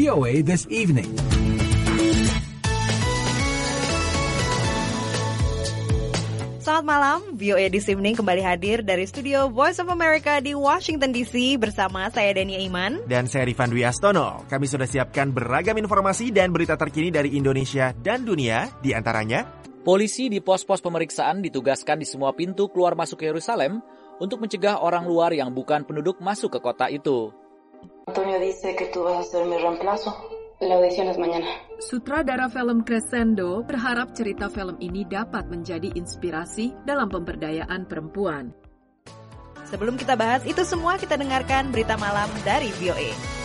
VOA This Evening. Selamat malam, VOA This Evening kembali hadir dari studio Voice of America di Washington DC bersama saya Dania Iman. Dan saya Rifan Dwi Astono. Kami sudah siapkan beragam informasi dan berita terkini dari Indonesia dan dunia, di antaranya polisi di pos-pos pemeriksaan ditugaskan di semua pintu keluar masuk Yerusalem untuk mencegah orang luar yang bukan penduduk masuk ke kota itu. Antonio dice que tú vas a ser mi reemplazo. La audición es mañana. Sutradara film Crescendo berharap cerita film ini dapat menjadi inspirasi dalam pemberdayaan perempuan. Sebelum kita bahas itu semua, kita dengarkan berita malam dari VOA.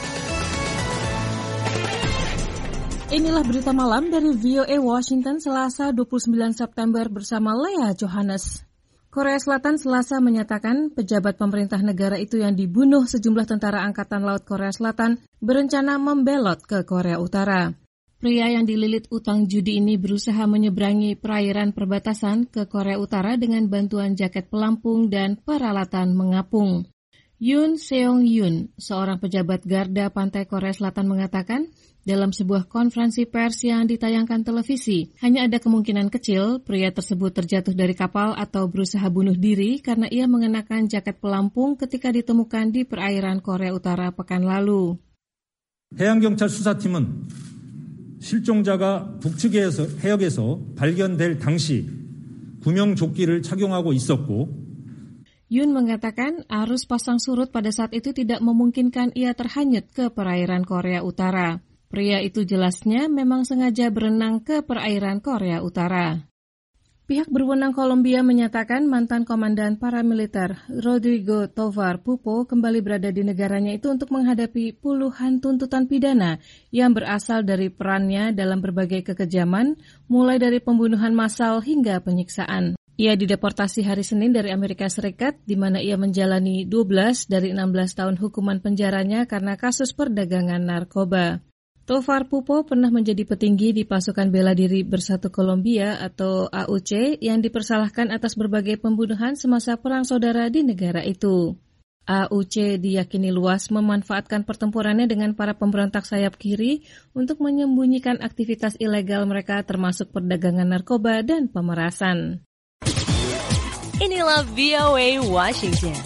Inilah berita malam dari VOA Washington Selasa 29 September bersama Lea Johannes. Korea Selatan Selasa menyatakan pejabat pemerintah negara itu yang dibunuh sejumlah tentara Angkatan Laut Korea Selatan berencana membelot ke Korea Utara. Pria yang dililit utang judi ini berusaha menyeberangi perairan perbatasan ke Korea Utara dengan bantuan jaket pelampung dan peralatan mengapung. Yoon Seong-yoon, seorang pejabat garda pantai Korea Selatan mengatakan, dalam sebuah konferensi pers yang ditayangkan televisi, hanya ada kemungkinan kecil pria tersebut terjatuh dari kapal atau berusaha bunuh diri karena ia mengenakan jaket pelampung ketika ditemukan di perairan Korea Utara pekan lalu. 해양경찰 수사팀은 실종자가 북측에서 해역에서 발견될 당시 구명조끼를 착용하고 있었고 Yoon mengatakan arus pasang surut pada saat itu tidak memungkinkan ia terhanyut ke perairan Korea Utara. Pria itu jelasnya memang sengaja berenang ke perairan Korea Utara. Pihak berwenang Kolombia menyatakan mantan komandan paramiliter Rodrigo Tovar Pupo kembali berada di negaranya itu untuk menghadapi puluhan tuntutan pidana yang berasal dari perannya dalam berbagai kekejaman, mulai dari pembunuhan massal hingga penyiksaan. Ia dideportasi hari Senin dari Amerika Serikat, di mana ia menjalani 12 dari 16 tahun hukuman penjaranya karena kasus perdagangan narkoba. Tovar Pupo pernah menjadi petinggi di pasukan bela diri Bersatu Kolombia atau AUC yang dipersalahkan atas berbagai pembunuhan semasa perang saudara di negara itu. AUC diyakini luas memanfaatkan pertempurannya dengan para pemberontak sayap kiri untuk menyembunyikan aktivitas ilegal mereka termasuk perdagangan narkoba dan pemerasan. Inilah VOA Washington.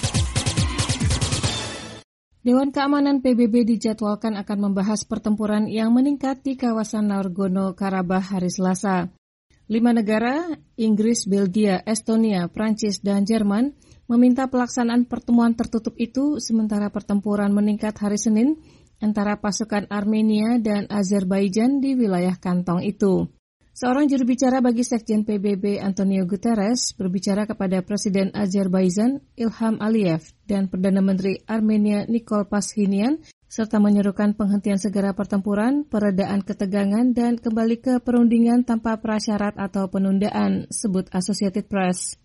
Dewan Keamanan PBB dijadwalkan akan membahas pertempuran yang meningkat di kawasan Nagorno-Karabakh hari Selasa. 5 negara, Inggris, Belgia, Estonia, Prancis, dan Jerman, meminta pelaksanaan pertemuan tertutup itu sementara pertempuran meningkat hari Senin antara pasukan Armenia dan Azerbaijan di wilayah kantong itu. Seorang juru bicara bagi Sekjen PBB Antonio Guterres berbicara kepada Presiden Azerbaijan Ilham Aliyev dan Perdana Menteri Armenia Nikol Pashinyan serta menyerukan penghentian segera pertempuran, peredaan ketegangan, dan kembali ke perundingan tanpa prasyarat atau penundaan, sebut Associated Press.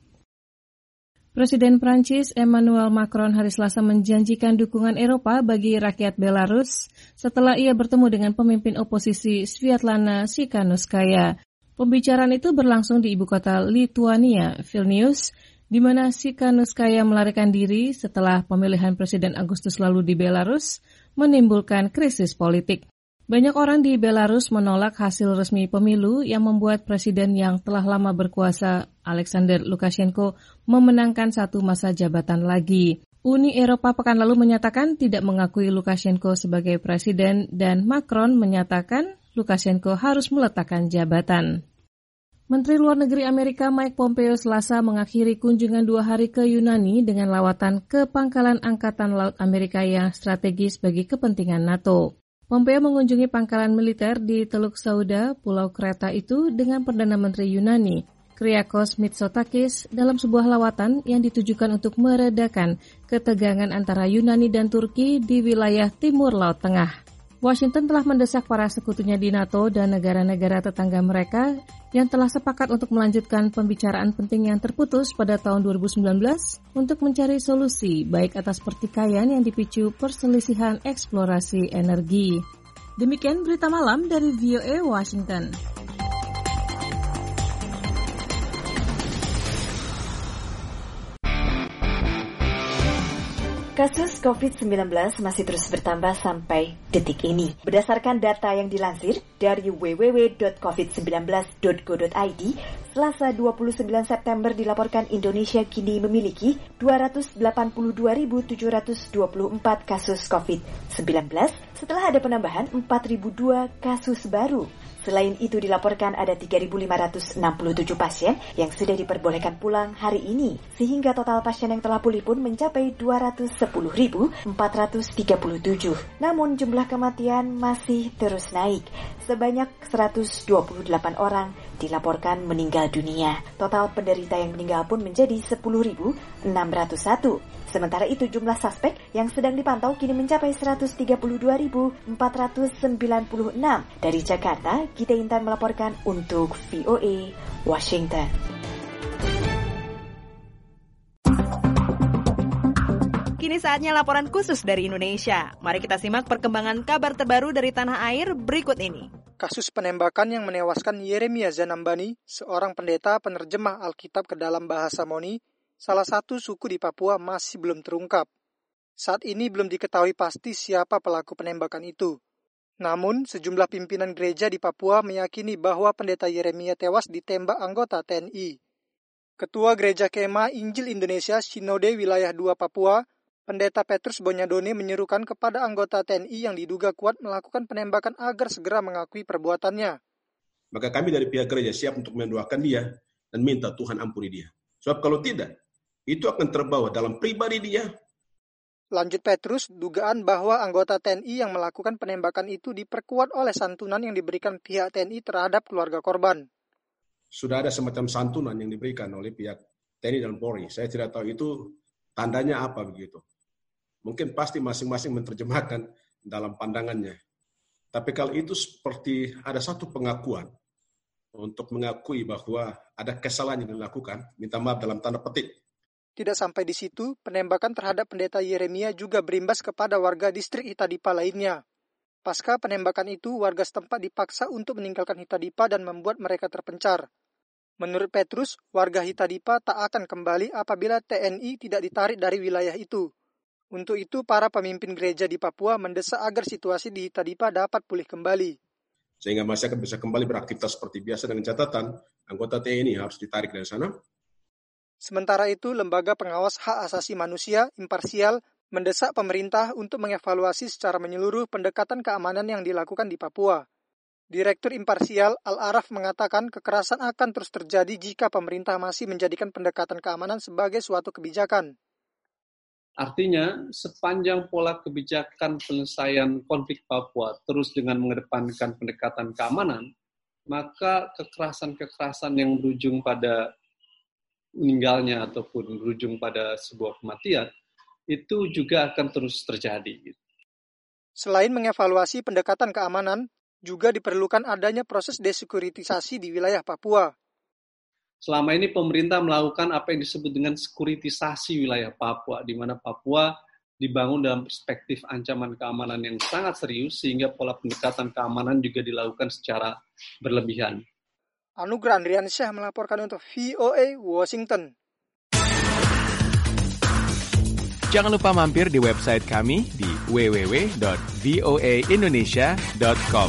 Presiden Prancis Emmanuel Macron hari Selasa menjanjikan dukungan Eropa bagi rakyat Belarus setelah ia bertemu dengan pemimpin oposisi Sviatlana Tsikhanouskaya. Pembicaraan itu berlangsung di ibu kota Lituania, Vilnius, di mana Tsikhanouskaya melarikan diri setelah pemilihan Presiden Agustus lalu di Belarus menimbulkan krisis politik. Banyak orang di Belarus menolak hasil resmi pemilu yang membuat presiden yang telah lama berkuasa, Alexander Lukashenko, memenangkan satu masa jabatan lagi. Uni Eropa pekan lalu menyatakan tidak mengakui Lukashenko sebagai presiden dan Macron menyatakan Lukashenko harus meletakkan jabatan. Menteri Luar Negeri Amerika Mike Pompeo Selasa mengakhiri kunjungan 2 hari ke Yunani dengan lawatan ke pangkalan Angkatan Laut Amerika yang strategis bagi kepentingan NATO. Pompeo mengunjungi pangkalan militer di Teluk Sauda, Pulau Kreta itu dengan Perdana Menteri Yunani, Kyriakos Mitsotakis, dalam sebuah lawatan yang ditujukan untuk meredakan ketegangan antara Yunani dan Turki di wilayah Timur Laut Tengah. Washington telah mendesak para sekutunya di NATO dan negara-negara tetangga mereka yang telah sepakat untuk melanjutkan pembicaraan penting yang terputus pada tahun 2019 untuk mencari solusi baik atas pertikaian yang dipicu perselisihan eksplorasi energi. Demikian berita malam dari VOA Washington. Kasus COVID-19 masih terus bertambah sampai detik ini. Berdasarkan data yang dilansir dari www.covid19.go.id, Selasa 29 September dilaporkan Indonesia kini memiliki 282.724 kasus COVID-19 setelah ada penambahan 4.002 kasus baru. Selain itu dilaporkan ada 3.567 pasien yang sudah diperbolehkan pulang hari ini, sehingga total pasien yang telah pulih pun mencapai 210.437. Namun jumlah kematian masih terus naik. Sebanyak 128 orang dilaporkan meninggal dunia. Total penderita yang meninggal pun menjadi 10.601. Sementara itu jumlah suspek yang sedang dipantau kini mencapai 132.496. Dari Jakarta, Gita Intan melaporkan untuk VOA Washington. Kini saatnya laporan khusus dari Indonesia. Mari kita simak perkembangan kabar terbaru dari tanah air berikut ini. Kasus penembakan yang menewaskan Yeremia Zanambani, seorang pendeta penerjemah Alkitab ke dalam bahasa Moni, salah satu suku di Papua, masih belum terungkap. Saat ini belum diketahui pasti siapa pelaku penembakan itu. Namun, sejumlah pimpinan gereja di Papua meyakini bahwa pendeta Yeremia tewas ditembak anggota TNI. Ketua Gereja Kema Injil Indonesia Sinode Wilayah 2 Papua, Pendeta Petrus Bonyadone menyerukan kepada anggota TNI yang diduga kuat melakukan penembakan agar segera mengakui perbuatannya. Maka kami dari pihak gereja siap untuk mendoakan dia dan minta Tuhan ampuni dia. Sebab kalau tidak, itu akan terbawa dalam pribadi dia. Lanjut Petrus, dugaan bahwa anggota TNI yang melakukan penembakan itu diperkuat oleh santunan yang diberikan pihak TNI terhadap keluarga korban. Sudah ada semacam santunan yang diberikan oleh pihak TNI dan Polri. Saya tidak tahu itu tandanya apa begitu. Mungkin pasti masing-masing menerjemahkan dalam pandangannya. Tapi kalau itu seperti ada satu pengakuan untuk mengakui bahwa ada kesalahan yang dilakukan, minta maaf dalam tanda petik. Tidak sampai di situ, penembakan terhadap pendeta Yeremia juga berimbas kepada warga distrik Hitadipa lainnya. Pasca penembakan itu, warga setempat dipaksa untuk meninggalkan Hitadipa dan membuat mereka terpencar. Menurut Petrus, warga Hitadipa tak akan kembali apabila TNI tidak ditarik dari wilayah itu. Untuk itu, para pemimpin gereja di Papua mendesak agar situasi di Hitadipa dapat pulih kembali. Sehingga masyarakat bisa kembali beraktivitas seperti biasa dengan catatan, anggota TNI harus ditarik dari sana. Sementara itu, Lembaga Pengawas Hak Asasi Manusia Imparsial mendesak pemerintah untuk mengevaluasi secara menyeluruh pendekatan keamanan yang dilakukan di Papua. Direktur Imparsial Al-Araf mengatakan kekerasan akan terus terjadi jika pemerintah masih menjadikan pendekatan keamanan sebagai suatu kebijakan. Artinya, sepanjang pola kebijakan penyelesaian konflik Papua terus dengan mengedepankan pendekatan keamanan, maka kekerasan-kekerasan yang berujung pada meninggalnya ataupun berujung pada sebuah kematian, itu juga akan terus terjadi. Selain mengevaluasi pendekatan keamanan, juga diperlukan adanya proses desekuritisasi di wilayah Papua. Selama ini pemerintah melakukan apa yang disebut dengan sekuritisasi wilayah Papua, di mana Papua dibangun dalam perspektif ancaman keamanan yang sangat serius, sehingga pola pendekatan keamanan juga dilakukan secara berlebihan. Anugrah Andriansyah melaporkan untuk VOA Washington. Jangan lupa mampir di website kami di www.voaindonesia.com.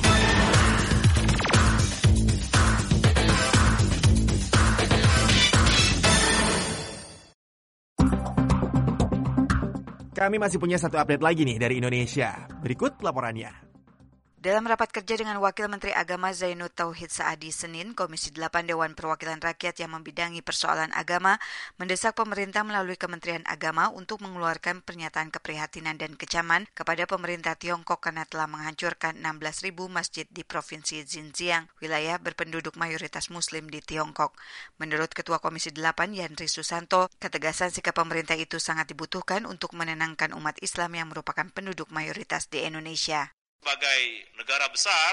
Kami masih punya satu update lagi nih dari Indonesia. Berikut laporannya. Dalam rapat kerja dengan Wakil Menteri Agama Zainud Tauhid Saadi Senin, Komisi 8 Dewan Perwakilan Rakyat yang membidangi persoalan agama mendesak pemerintah melalui Kementerian Agama untuk mengeluarkan pernyataan keprihatinan dan kecaman kepada pemerintah Tiongkok karena telah menghancurkan 16.000 masjid di Provinsi Xinjiang, wilayah berpenduduk mayoritas Muslim di Tiongkok. Menurut Ketua Komisi 8 Yandri Susanto, ketegasan sikap pemerintah itu sangat dibutuhkan untuk menenangkan umat Islam yang merupakan penduduk mayoritas di Indonesia. Sebagai negara besar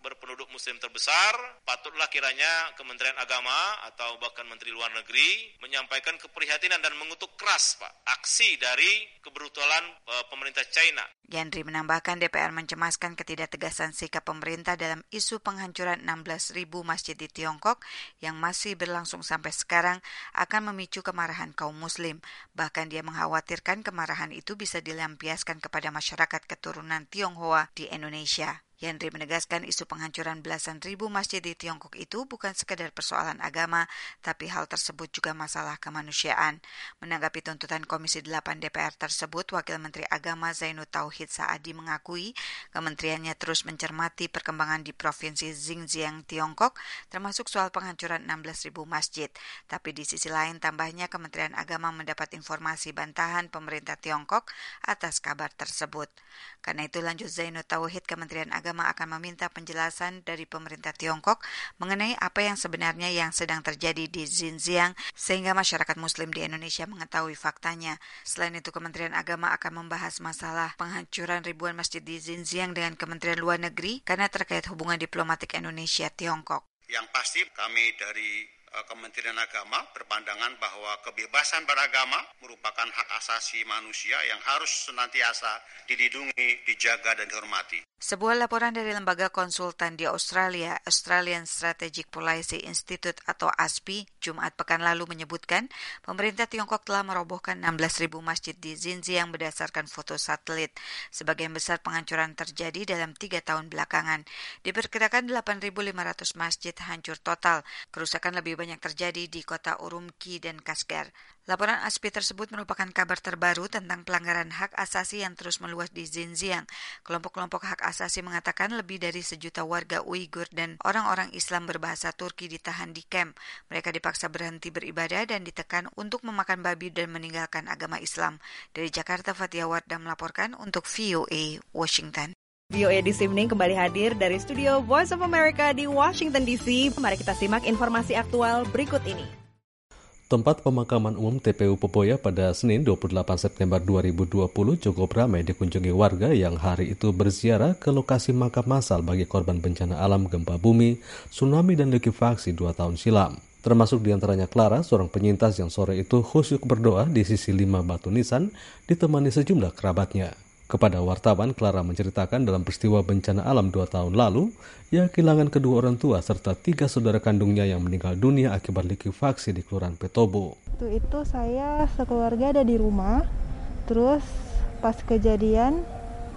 berpenduduk muslim terbesar, patutlah kiranya Kementerian Agama atau bahkan Menteri Luar Negeri menyampaikan keprihatinan dan mengutuk keras, Pak, aksi dari kebrutalan pemerintah China. Yandri menambahkan DPR mencemaskan ketidaktegasan sikap pemerintah dalam isu penghancuran 16.000 masjid di Tiongkok yang masih berlangsung sampai sekarang akan memicu kemarahan kaum muslim. Bahkan dia mengkhawatirkan kemarahan itu bisa dilampiaskan kepada masyarakat keturunan Tionghoa di Indonesia. Yandri menegaskan isu penghancuran belasan ribu masjid di Tiongkok itu bukan sekedar persoalan agama, tapi hal tersebut juga masalah kemanusiaan. Menanggapi tuntutan Komisi 8 DPR tersebut, Wakil Menteri Agama Zainud Tauhid Saadi mengakui kementeriannya terus mencermati perkembangan di Provinsi Xinjiang, Tiongkok, termasuk soal penghancuran 16.000 masjid. Tapi di sisi lain, tambahnya Kementerian Agama mendapat informasi bantahan pemerintah Tiongkok atas kabar tersebut. Karena itu, lanjut Zainud Tauhid, Kementerian Agama akan meminta penjelasan dari pemerintah Tiongkok mengenai apa yang sebenarnya yang sedang terjadi di Xinjiang sehingga masyarakat muslim di Indonesia mengetahui faktanya. Selain itu, Kementerian Agama akan membahas masalah penghancuran ribuan masjid di Xinjiang dengan Kementerian Luar Negeri karena terkait hubungan diplomatik Indonesia-Tiongkok. Yang pasti kami dari Kementerian Agama berpandangan bahwa kebebasan beragama merupakan hak asasi manusia yang harus senantiasa dilindungi, dijaga, dan dihormati. Sebuah laporan dari lembaga konsultan di Australia, Australian Strategic Policy Institute atau ASPI, Jumat pekan lalu menyebutkan pemerintah Tiongkok telah merobohkan 16.000 masjid di Xinjiang berdasarkan foto satelit. Sebagian besar penghancuran terjadi dalam 3 tahun belakangan. Diperkirakan 8.500 masjid hancur total. Kerusakan lebih banyak terjadi di kota Urumqi dan Kashgar. Laporan ASPI tersebut merupakan kabar terbaru tentang pelanggaran hak asasi yang terus meluas di Xinjiang. Kelompok-kelompok hak asasi mengatakan lebih dari 1 juta warga Uighur dan orang-orang Islam berbahasa Turki ditahan di kamp. Mereka dipaksa berhenti beribadah dan ditekan untuk memakan babi dan meninggalkan agama Islam. Dari Jakarta, Fathia Wardah melaporkan untuk VOA Washington. VOA This Evening kembali hadir dari studio Voice of America di Washington DC. Mari kita simak informasi aktual berikut ini. Tempat pemakaman umum TPU Popoya pada Senin 28 September 2020 cukup ramai dikunjungi warga yang hari itu berziarah ke lokasi makam massal bagi korban bencana alam gempa bumi, tsunami, dan likuifaksi 2 tahun silam. Termasuk diantaranya Clara, seorang penyintas yang sore itu khusyuk berdoa di sisi 5 batu nisan ditemani sejumlah kerabatnya. Kepada wartawan, Clara menceritakan dalam peristiwa bencana alam 2 tahun lalu, ia kehilangan kedua orang tua serta 3 saudara kandungnya yang meninggal dunia akibat likuifaksi di Kelurahan Petobo. Itu saya sekeluarga ada di rumah, terus pas kejadian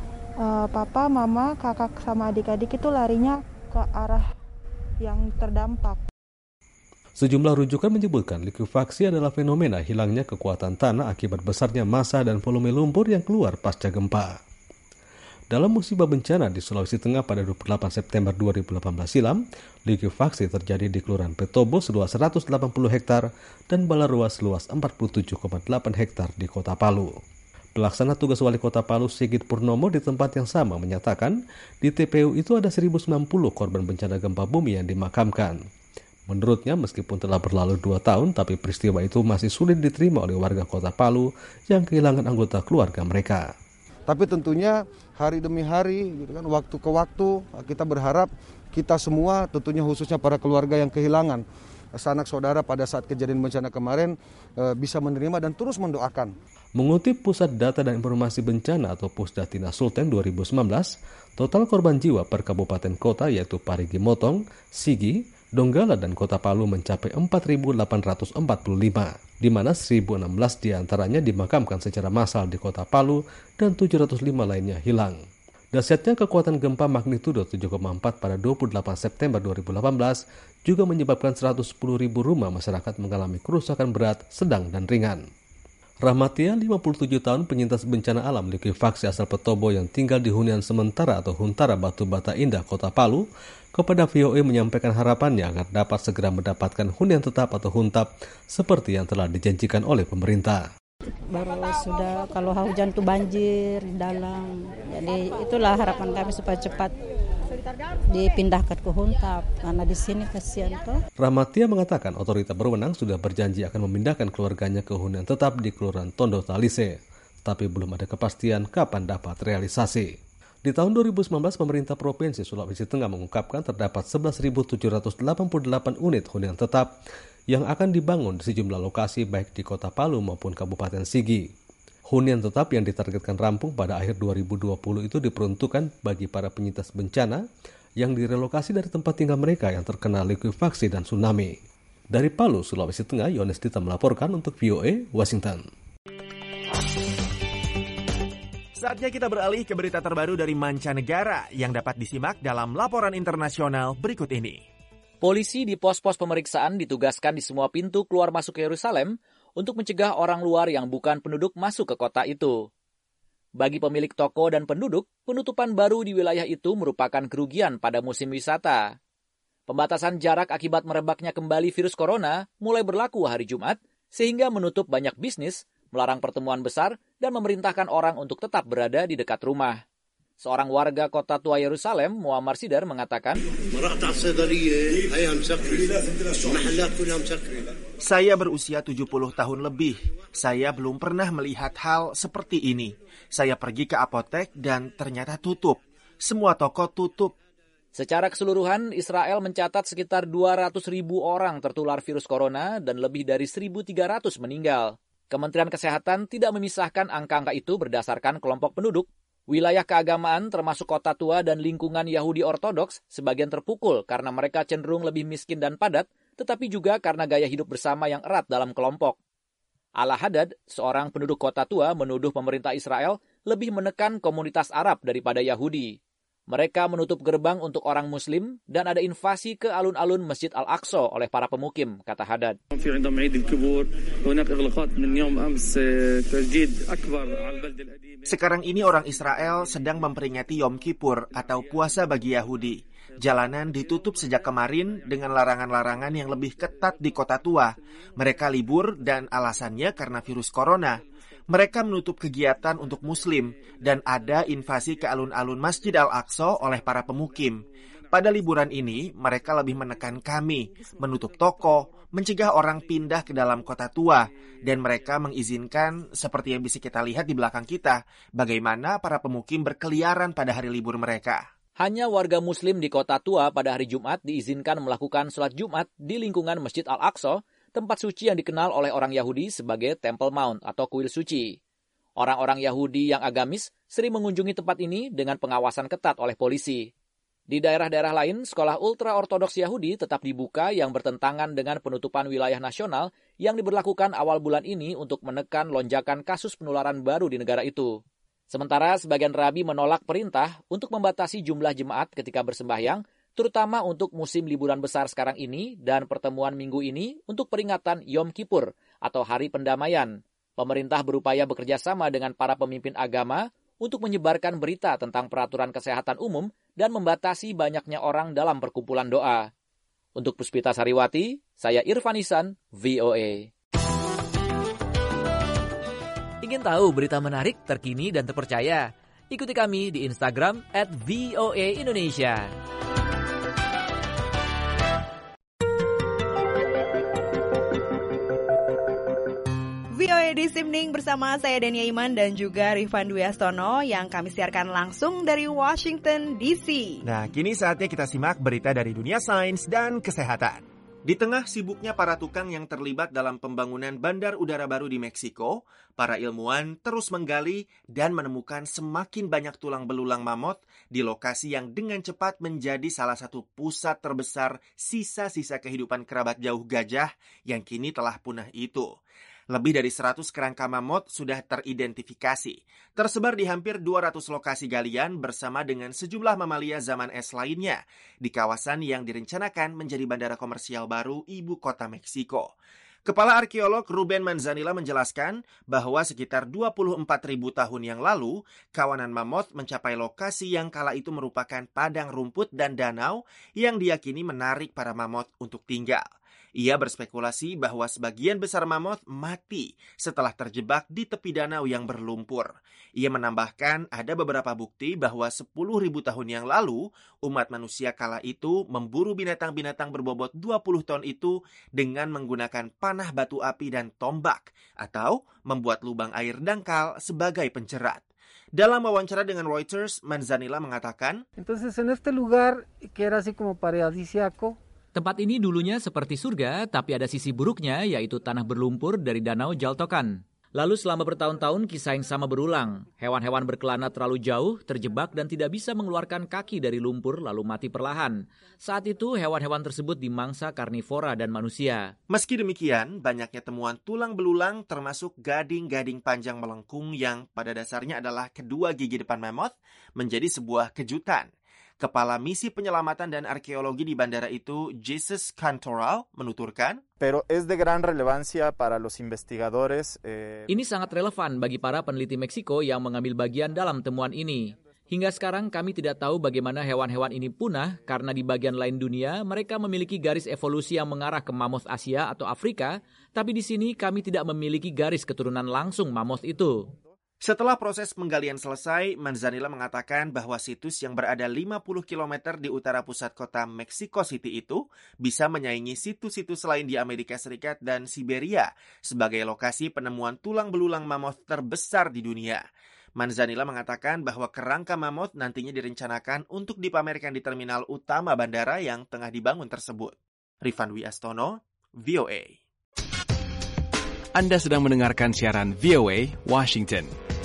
papa, mama, kakak sama adik-adik itu larinya ke arah yang terdampak. Sejumlah rujukan menyebutkan likuifaksi adalah fenomena hilangnya kekuatan tanah akibat besarnya massa dan volume lumpur yang keluar pasca gempa. Dalam musibah bencana di Sulawesi Tengah pada 28 September 2018 silam, likuifaksi terjadi di Kelurahan Petobo seluas 180 hektar dan Balaroa seluas 47,8 hektar di Kota Palu. Pelaksana tugas Wali Kota Palu Sigit Purnomo di tempat yang sama menyatakan di TPU itu ada 1.090 korban bencana gempa bumi yang dimakamkan. Menurutnya, meskipun telah berlalu 2 tahun, tapi peristiwa itu masih sulit diterima oleh warga Kota Palu yang kehilangan anggota keluarga mereka. Tapi tentunya hari demi hari, gitu kan, waktu ke waktu, kita berharap kita semua, tentunya khususnya para keluarga yang kehilangan sanak saudara pada saat kejadian bencana kemarin, bisa menerima dan terus mendoakan. Mengutip Pusat Data dan Informasi Bencana atau Pusdatina Sultan 2019, total korban jiwa per kabupaten kota yaitu Parigi Motong, Sigi, Donggala, dan Kota Palu mencapai 4.845, di mana 1.016 diantaranya dimakamkan secara massal di Kota Palu dan 705 lainnya hilang. Dahsyatnya kekuatan gempa magnitudo 7,4 pada 28 September 2018 juga menyebabkan 110.000 rumah masyarakat mengalami kerusakan berat, sedang, dan ringan. Rahmatia, 57 tahun, penyintas bencana alam likuifaksi asal Petobo yang tinggal di hunian sementara atau Huntara Batu Bata Indah, Kota Palu, kepada VOA menyampaikan harapannya agar dapat segera mendapatkan hunian tetap atau huntap seperti yang telah dijanjikan oleh pemerintah. Baru sudah kalau hujan tuh banjir dalam, jadi itulah harapan kami supaya cepat dipindahkan ke huntap karena di sini kasihan tuh. Rahmatia mengatakan otoritas berwenang sudah berjanji akan memindahkan keluarganya ke hunian tetap di Kelurahan Tondo Talise, tapi belum ada kepastian kapan dapat realisasi. Di tahun 2019, pemerintah Provinsi Sulawesi Tengah mengungkapkan terdapat 11.788 unit hunian tetap yang akan dibangun di sejumlah lokasi baik di Kota Palu maupun Kabupaten Sigi. Hunian tetap yang ditargetkan rampung pada akhir 2020 itu diperuntukkan bagi para penyintas bencana yang direlokasi dari tempat tinggal mereka yang terkena likuifaksi dan tsunami. Dari Palu, Sulawesi Tengah, Yones Dita melaporkan untuk VOA Washington. Saatnya kita beralih ke berita terbaru dari mancanegara yang dapat disimak dalam laporan internasional berikut ini. Polisi di pos-pos pemeriksaan ditugaskan di semua pintu keluar masuk ke Yerusalem untuk mencegah orang luar yang bukan penduduk masuk ke kota itu. Bagi pemilik toko dan penduduk, penutupan baru di wilayah itu merupakan kerugian pada musim wisata. Pembatasan jarak akibat merebaknya kembali virus corona mulai berlaku hari Jumat, sehingga menutup banyak bisnis, melarang pertemuan besar, dan memerintahkan orang untuk tetap berada di dekat rumah. Seorang warga kota tua Yerusalem, Muammar Sidar, mengatakan, "Saya berusia 70 tahun lebih. Saya belum pernah melihat hal seperti ini. Saya pergi ke apotek dan ternyata tutup. Semua toko tutup." Secara keseluruhan, Israel mencatat sekitar 200.000 orang tertular virus corona dan lebih dari 1.300 meninggal. Kementerian Kesehatan tidak memisahkan angka-angka itu berdasarkan kelompok penduduk. Wilayah keagamaan termasuk kota tua dan lingkungan Yahudi Ortodoks sebagian terpukul karena mereka cenderung lebih miskin dan padat, tetapi juga karena gaya hidup bersama yang erat dalam kelompok. Ala Haddad, seorang penduduk kota tua, menuduh pemerintah Israel lebih menekan komunitas Arab daripada Yahudi. Mereka menutup gerbang untuk orang Muslim dan ada invasi ke alun-alun Masjid Al-Aqsa oleh para pemukim, kata Haddad. Sekarang ini orang Israel sedang memperingati Yom Kippur atau puasa bagi Yahudi. Jalanan ditutup sejak kemarin dengan larangan-larangan yang lebih ketat di kota tua. Mereka libur dan alasannya karena virus corona. Mereka menutup kegiatan untuk Muslim dan ada invasi ke alun-alun Masjid Al-Aqsa oleh para pemukim. Pada liburan ini, mereka lebih menekan kami, menutup toko, mencegah orang pindah ke dalam kota tua, dan mereka mengizinkan, seperti yang bisa kita lihat di belakang kita, bagaimana para pemukim berkeliaran pada hari libur mereka. Hanya warga Muslim di kota tua pada hari Jumat diizinkan melakukan sholat Jumat di lingkungan Masjid Al-Aqsa, tempat suci yang dikenal oleh orang Yahudi sebagai Temple Mount atau kuil suci. Orang-orang Yahudi yang agamis sering mengunjungi tempat ini dengan pengawasan ketat oleh polisi. Di daerah-daerah lain, sekolah ultra-ortodoks Yahudi tetap dibuka yang bertentangan dengan penutupan wilayah nasional yang diberlakukan awal bulan ini untuk menekan lonjakan kasus penularan baru di negara itu. Sementara sebagian rabi menolak perintah untuk membatasi jumlah jemaat ketika bersembahyang, terutama untuk musim liburan besar sekarang ini dan pertemuan minggu ini untuk peringatan Yom Kippur atau Hari Pendamaian. Pemerintah berupaya bekerja sama dengan para pemimpin agama untuk menyebarkan berita tentang peraturan kesehatan umum dan membatasi banyaknya orang dalam perkumpulan doa. Untuk Puspita Sariwati, saya Irfan Ihsan, VOA. Ingin tahu berita menarik, terkini, dan terpercaya? Ikuti kami di Instagram @VOA_Indonesia. VOA di Simning bersama saya Dania Iman dan juga Rifan Dwi Astono yang kami siarkan langsung dari Washington DC. Nah, kini saatnya kita simak berita dari dunia sains dan kesehatan. Di tengah sibuknya para tukang yang terlibat dalam pembangunan bandar udara baru di Meksiko, para ilmuwan terus menggali dan menemukan semakin banyak tulang belulang mamut di lokasi yang dengan cepat menjadi salah satu pusat terbesar sisa-sisa kehidupan kerabat jauh gajah yang kini telah punah itu. Lebih dari 100 kerangka mamut sudah teridentifikasi, tersebar di hampir 200 lokasi galian bersama dengan sejumlah mamalia zaman es lainnya di kawasan yang direncanakan menjadi bandara komersial baru ibu kota Meksiko. Kepala arkeolog Ruben Manzanilla menjelaskan bahwa sekitar 24.000 tahun yang lalu, kawanan mamut mencapai lokasi yang kala itu merupakan padang rumput dan danau yang diyakini menarik para mamut untuk tinggal. Ia berspekulasi bahwa sebagian besar mamut mati setelah terjebak di tepi danau yang berlumpur. Ia menambahkan ada beberapa bukti bahwa 10.000 tahun yang lalu, umat manusia kala itu memburu binatang-binatang berbobot 20 ton itu dengan menggunakan panah batu api dan tombak, atau membuat lubang air dangkal sebagai pencerat. Dalam wawancara dengan Reuters, Manzanilla mengatakan, Entonces, en este lugar, que era así como paradisíaco, tempat ini dulunya seperti surga, tapi ada sisi buruknya, yaitu tanah berlumpur dari danau Jaltokan. Lalu selama bertahun-tahun kisah yang sama berulang. Hewan-hewan berkelana terlalu jauh, terjebak dan tidak bisa mengeluarkan kaki dari lumpur lalu mati perlahan. Saat itu hewan-hewan tersebut dimangsa karnivora dan manusia. Meski demikian, banyaknya temuan tulang belulang termasuk gading-gading panjang melengkung yang pada dasarnya adalah kedua gigi depan mammoth menjadi sebuah kejutan. Kepala Misi Penyelamatan dan Arkeologi di bandara itu, Jesus Cantoral, menuturkan, Pero es de gran relevancia para los investigadores. Ini sangat relevan bagi para peneliti Meksiko yang mengambil bagian dalam temuan ini. Hingga sekarang kami tidak tahu bagaimana hewan-hewan ini punah karena di bagian lain dunia mereka memiliki garis evolusi yang mengarah ke mammoth Asia atau Afrika, tapi di sini kami tidak memiliki garis keturunan langsung mammoth itu. Setelah proses penggalian selesai, Manzanilla mengatakan bahwa situs yang berada 50 km di utara pusat kota Mexico City itu bisa menyaingi situs-situs lain di Amerika Serikat dan Siberia sebagai lokasi penemuan tulang belulang mammoth terbesar di dunia. Manzanilla mengatakan bahwa kerangka mammoth nantinya direncanakan untuk dipamerkan di terminal utama bandara yang tengah dibangun tersebut. Rifan Dwi Astono, VOA. Anda sedang mendengarkan siaran VOA Washington.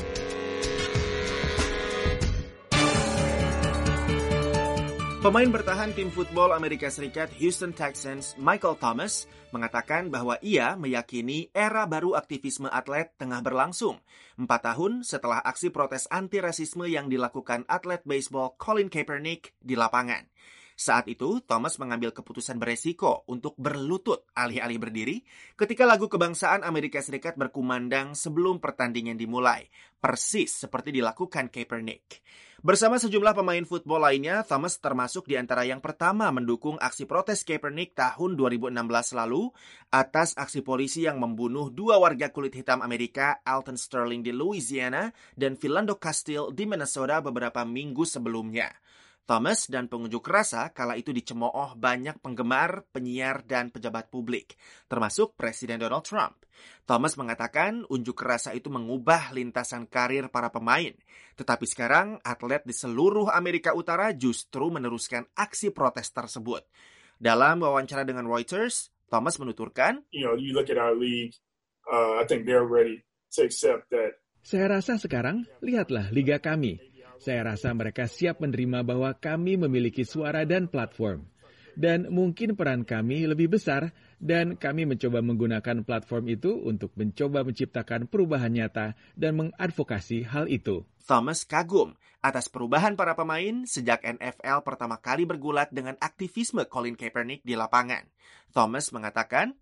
Pemain bertahan tim football Amerika Serikat Houston Texans, Michael Thomas, mengatakan bahwa ia meyakini era baru aktivisme atlet tengah berlangsung. 4 tahun setelah aksi protes anti-rasisme yang dilakukan atlet baseball Colin Kaepernick di lapangan. Saat itu, Thomas mengambil keputusan beresiko untuk berlutut alih-alih berdiri ketika lagu kebangsaan Amerika Serikat berkumandang sebelum pertandingan dimulai, persis seperti dilakukan Kaepernick. Bersama sejumlah pemain football lainnya, Thomas termasuk di antara yang pertama mendukung aksi protes Kaepernick tahun 2016 lalu atas aksi polisi yang membunuh 2 warga kulit hitam Amerika, Alton Sterling di Louisiana dan Philando Castile di Minnesota beberapa minggu sebelumnya. Thomas dan pengunjuk rasa kala itu dicemooh banyak penggemar, penyiar, dan pejabat publik, termasuk Presiden Donald Trump. Thomas mengatakan unjuk rasa itu mengubah lintasan karir para pemain. Tetapi sekarang, atlet di seluruh Amerika Utara justru meneruskan aksi protes tersebut. Dalam wawancara dengan Reuters, Thomas menuturkan, You look at our league, I think they're ready to accept that. Saya rasa sekarang, lihatlah liga kami. Saya rasa mereka siap menerima bahwa kami memiliki suara dan platform. Dan mungkin peran kami lebih besar, dan kami mencoba menggunakan platform itu untuk mencoba menciptakan perubahan nyata dan mengadvokasi hal itu. Thomas kagum atas perubahan para pemain sejak NFL pertama kali bergulat dengan aktivisme Colin Kaepernick di lapangan. Thomas mengatakan,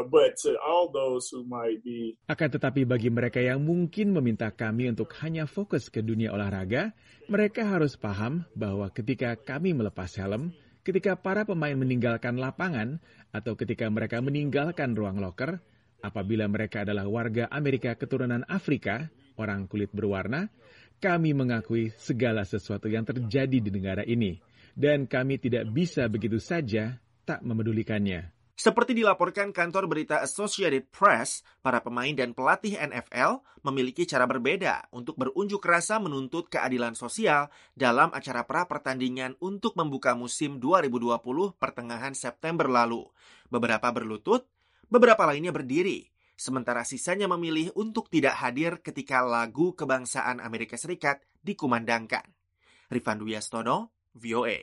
Akan tetapi bagi mereka yang mungkin meminta kami untuk hanya fokus ke dunia olahraga, mereka harus paham bahwa ketika kami melepas helm, ketika para pemain meninggalkan lapangan, atau ketika mereka meninggalkan ruang loker, apabila mereka adalah warga Amerika keturunan Afrika, orang kulit berwarna, kami mengakui segala sesuatu yang terjadi di negara ini, dan kami tidak bisa begitu saja tak memedulikannya. Seperti dilaporkan kantor berita Associated Press, para pemain dan pelatih NFL memiliki cara berbeda untuk berunjuk rasa menuntut keadilan sosial dalam acara pra-pertandingan untuk membuka musim 2020 pertengahan September lalu. Beberapa berlutut, beberapa lainnya berdiri, sementara sisanya memilih untuk tidak hadir ketika lagu kebangsaan Amerika Serikat dikumandangkan. Rifan Dwi Astono, VOA.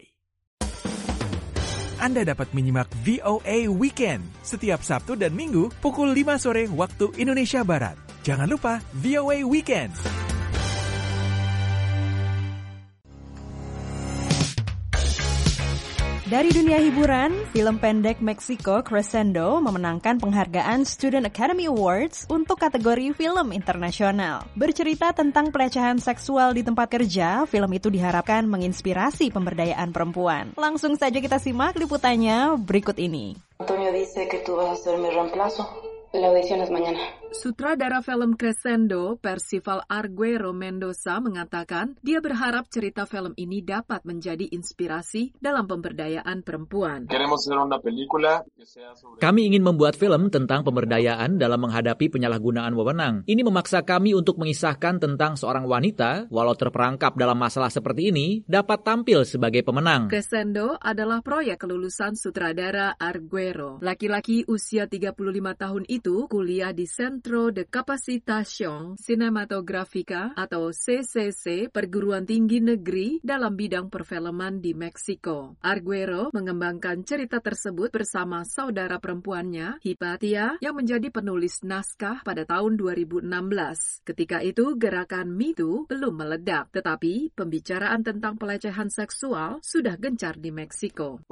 Anda dapat menyimak VOA Weekend setiap Sabtu dan Minggu pukul 5 sore waktu Indonesia Barat. Jangan lupa VOA Weekend. Dari dunia hiburan, film pendek Meksiko Crescendo memenangkan penghargaan Student Academy Awards untuk kategori film internasional. Bercerita tentang pelecehan seksual di tempat kerja, film itu diharapkan menginspirasi pemberdayaan perempuan. Langsung saja kita simak liputannya berikut ini. Antonio dice que tú vas a ser mi reemplazo. La audición es mañana. Sutradara film Crescendo, Percival Arguero Mendoza mengatakan dia berharap cerita film ini dapat menjadi inspirasi dalam pemberdayaan perempuan. Kami ingin membuat film tentang pemberdayaan dalam menghadapi penyalahgunaan wewenang. Ini memaksa kami untuk mengisahkan tentang seorang wanita, walau terperangkap dalam masalah seperti ini, dapat tampil sebagai pemenang. Crescendo adalah proyek kelulusan sutradara Arguero. Laki-laki usia 35 tahun itu kuliah di Centro de Capacitación Cinematográfica atau CCC Perguruan Tinggi Negeri dalam bidang perfilman di Meksiko. Arguero mengembangkan cerita tersebut bersama saudara perempuannya, Hipatia, yang menjadi penulis naskah pada tahun 2016. Ketika itu, gerakan Me Too belum meledak, tetapi pembicaraan tentang pelecehan seksual sudah gencar di Meksiko.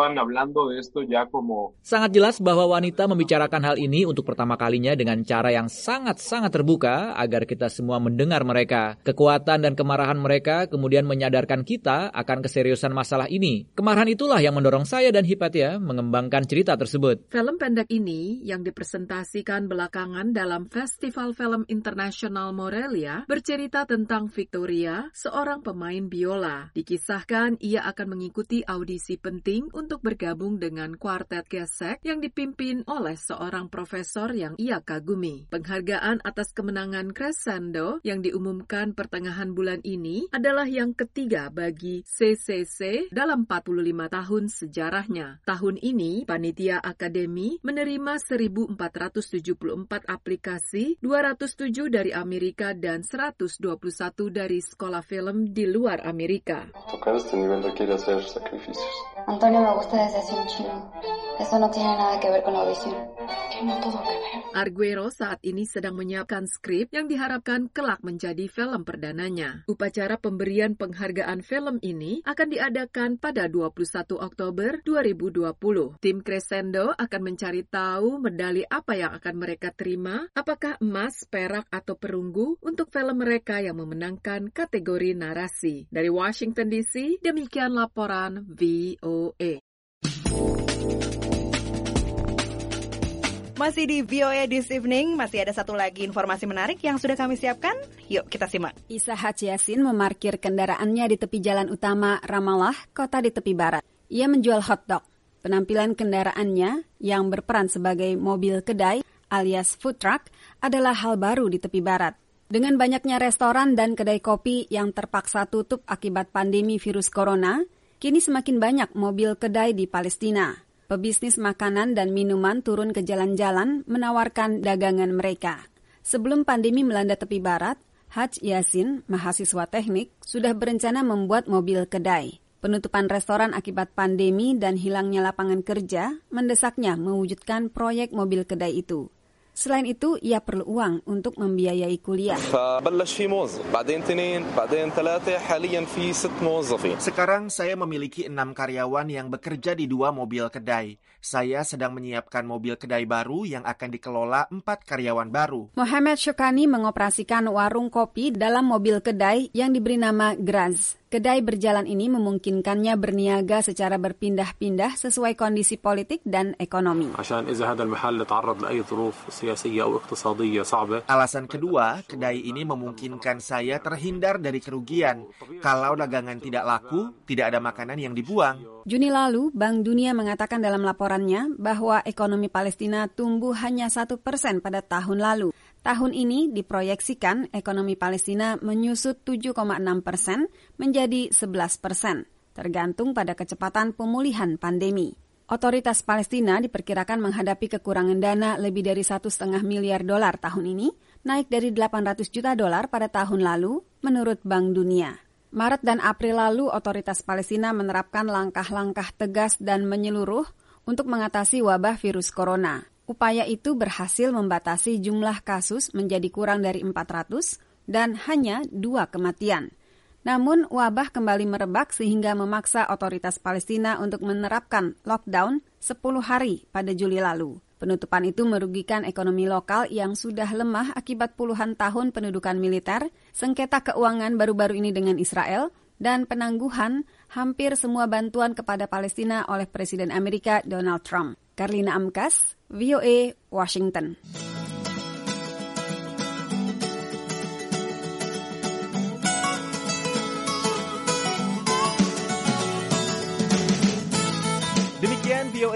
Sangat jelas bahwa wanita membicarakan hal ini untuk pertama kalinya dengan cara yang sangat-sangat terbuka agar kita semua mendengar mereka. Kekuatan dan kemarahan mereka kemudian menyadarkan kita akan keseriusan masalah ini. Kemarahan itulah yang mendorong saya dan Hipatia mengembangkan cerita tersebut. Film pendek ini yang dipresentasikan belakangan dalam Festival Film Internasional Morelia bercerita tentang Victoria, seorang pemain biola. Dikisahkan ia akan mengikuti audisi penting untuk bergabung dengan kuartet gesek yang dipimpin oleh seorang profesor yang ia kagumi. Penghargaan atas kemenangan Crescendo yang diumumkan pertengahan bulan ini adalah yang ketiga bagi CCC dalam 45 tahun sejarahnya. Tahun ini, Panitia Akademi menerima 1.474 aplikasi, 207 dari Amerika dan 121 dari sekolah film di luar Amerika. Antonio me gusta desde hace un chingo. Eso no tiene nada que ver con la audición. Tiene todo que ver. Arguero saat ini sedang menyiapkan skrip yang diharapkan kelak menjadi film perdananya. Upacara pemberian penghargaan film ini akan diadakan pada 21 Oktober 2020. Tim Crescendo akan mencari tahu medali apa yang akan mereka terima, apakah emas, perak, atau perunggu untuk film mereka yang memenangkan kategori narasi. Dari Washington DC, demikian laporan VOA. Masih di VOA This Evening, masih ada satu lagi informasi menarik yang sudah kami siapkan. Yuk kita simak. Isa Haji Yasin memarkir kendaraannya di tepi jalan utama Ramallah, kota di tepi barat. Ia menjual hotdog. Penampilan kendaraannya yang berperan sebagai mobil kedai alias food truck adalah hal baru di tepi barat. Dengan banyaknya restoran dan kedai kopi yang terpaksa tutup akibat pandemi virus corona, kini semakin banyak mobil kedai di Palestina. Pebisnis makanan dan minuman turun ke jalan-jalan menawarkan dagangan mereka. Sebelum pandemi melanda tepi barat, Haj Yasin, mahasiswa teknik, sudah berencana membuat mobil kedai. Penutupan restoran akibat pandemi dan hilangnya lapangan kerja mendesaknya mewujudkan proyek mobil kedai itu. Selain itu, ia perlu uang untuk membiayai kuliah. Sekarang saya memiliki 6 karyawan yang bekerja di 2 mobil kedai. Saya sedang menyiapkan mobil kedai baru yang akan dikelola 4 karyawan baru. Mohamed Syukani mengoperasikan warung kopi dalam mobil kedai yang diberi nama Graz. Kedai berjalan ini memungkinkannya berniaga secara berpindah-pindah sesuai kondisi politik dan ekonomi. Alasan kedua, kedai ini memungkinkan saya terhindar dari kerugian. Kalau dagangan tidak laku, tidak ada makanan yang dibuang. Juni lalu, Bank Dunia mengatakan dalam laporannya bahwa ekonomi Palestina tumbuh hanya 1% pada tahun lalu. Tahun ini diproyeksikan ekonomi Palestina menyusut 7,6% menjadi 11%, tergantung pada kecepatan pemulihan pandemi. Otoritas Palestina diperkirakan menghadapi kekurangan dana lebih dari $1,5 miliar tahun ini, naik dari $800 juta pada tahun lalu, menurut Bank Dunia. Maret dan April lalu, otoritas Palestina menerapkan langkah-langkah tegas dan menyeluruh untuk mengatasi wabah virus corona. Upaya itu berhasil membatasi jumlah kasus menjadi kurang dari 400 dan hanya 2 kematian. Namun, wabah kembali merebak sehingga memaksa otoritas Palestina untuk menerapkan lockdown 10 hari pada Juli lalu. Penutupan itu merugikan ekonomi lokal yang sudah lemah akibat puluhan tahun pendudukan militer, sengketa keuangan baru-baru ini dengan Israel, dan penangguhan hampir semua bantuan kepada Palestina oleh Presiden Amerika Donald Trump. Karlina Amkas, VOA, Washington.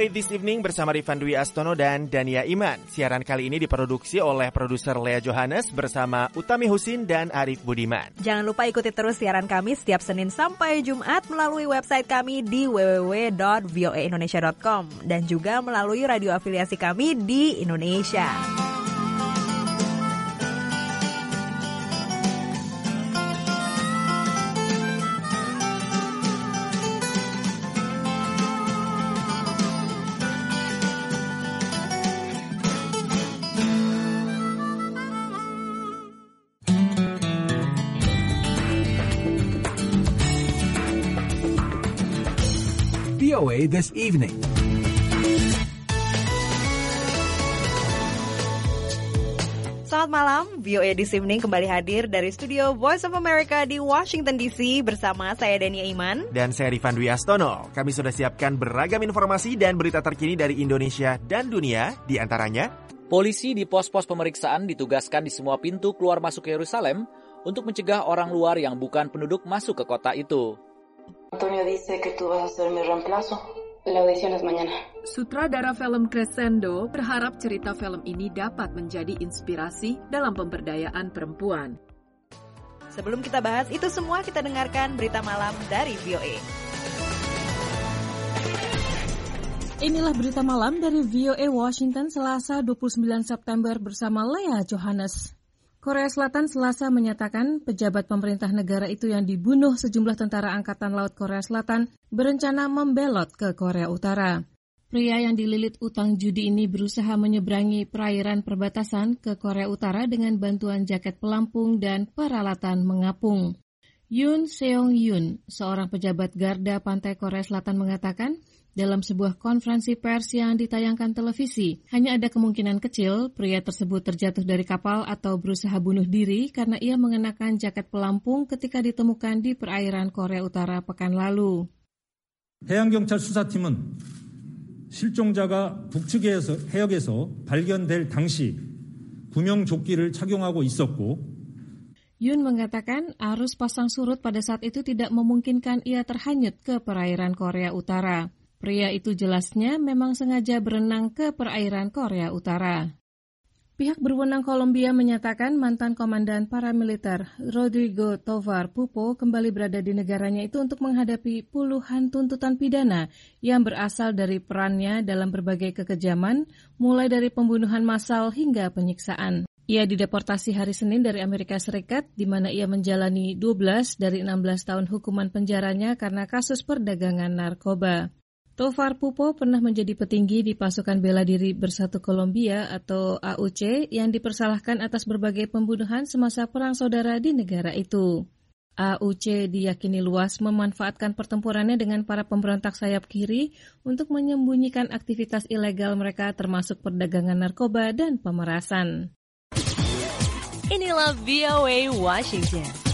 VOA This Evening bersama Rifan Dwi Astono dan Dania Iman. Siaran kali ini diproduksi oleh produser Lea Johannes bersama Utami Husin dan Arif Budiman. Jangan lupa ikuti terus siaran kami setiap Senin sampai Jumat melalui website kami di www.voaindonesia.com dan juga melalui radio afiliasi kami di Indonesia. VOA This Evening. Selamat malam, VOA This Evening kembali hadir dari studio Voice of America di Washington DC bersama saya Dania Iman dan saya Rifan Dwi Astono. Kami sudah siapkan beragam informasi dan berita terkini dari Indonesia dan dunia, di antaranya polisi di pos-pos pemeriksaan ditugaskan di semua pintu keluar masuk Yerusalem untuk mencegah orang luar yang bukan penduduk masuk ke kota itu. Antonio dice que tú vas a ser mi reemplazo. La audición es mañana. Sutradara film Crescendo berharap cerita film ini dapat menjadi inspirasi dalam pemberdayaan perempuan. Sebelum kita bahas itu semua, kita dengarkan berita malam dari VOA. Inilah berita malam dari VOA Washington Selasa 29 September bersama Lea Johannes. Korea Selatan Selasa menyatakan pejabat pemerintah negara itu yang dibunuh sejumlah tentara Angkatan Laut Korea Selatan berencana membelot ke Korea Utara. Pria yang dililit utang judi ini berusaha menyeberangi perairan perbatasan ke Korea Utara dengan bantuan jaket pelampung dan peralatan mengapung. Yoon Seong-yoon, seorang pejabat garda pantai Korea Selatan mengatakan, dalam sebuah konferensi pers yang ditayangkan televisi, hanya ada kemungkinan kecil pria tersebut terjatuh dari kapal atau berusaha bunuh diri karena ia mengenakan jaket pelampung ketika ditemukan di perairan Korea Utara pekan lalu. 해양경찰 수사팀은 실종자가 북측에서 해역에서 발견될 당시 구명조끼를 착용하고 있었고 Yoon mengatakan arus pasang surut pada saat itu tidak memungkinkan ia terhanyut ke perairan Korea Utara. Pria itu jelasnya memang sengaja berenang ke perairan Korea Utara. Pihak berwenang Kolombia menyatakan mantan komandan paramiliter Rodrigo Tovar Pupo kembali berada di negaranya itu untuk menghadapi puluhan tuntutan pidana yang berasal dari perannya dalam berbagai kekejaman, mulai dari pembunuhan massal hingga penyiksaan. Ia dideportasi hari Senin dari Amerika Serikat, di mana ia menjalani 12 dari 16 tahun hukuman penjaranya karena kasus perdagangan narkoba. Tovar Pupo pernah menjadi petinggi di pasukan bela diri Bersatu Kolombia atau AUC yang dipersalahkan atas berbagai pembunuhan semasa perang saudara di negara itu. AUC diyakini luas memanfaatkan pertempurannya dengan para pemberontak sayap kiri untuk menyembunyikan aktivitas ilegal mereka termasuk perdagangan narkoba dan pemerasan. Inilah VOA Washington.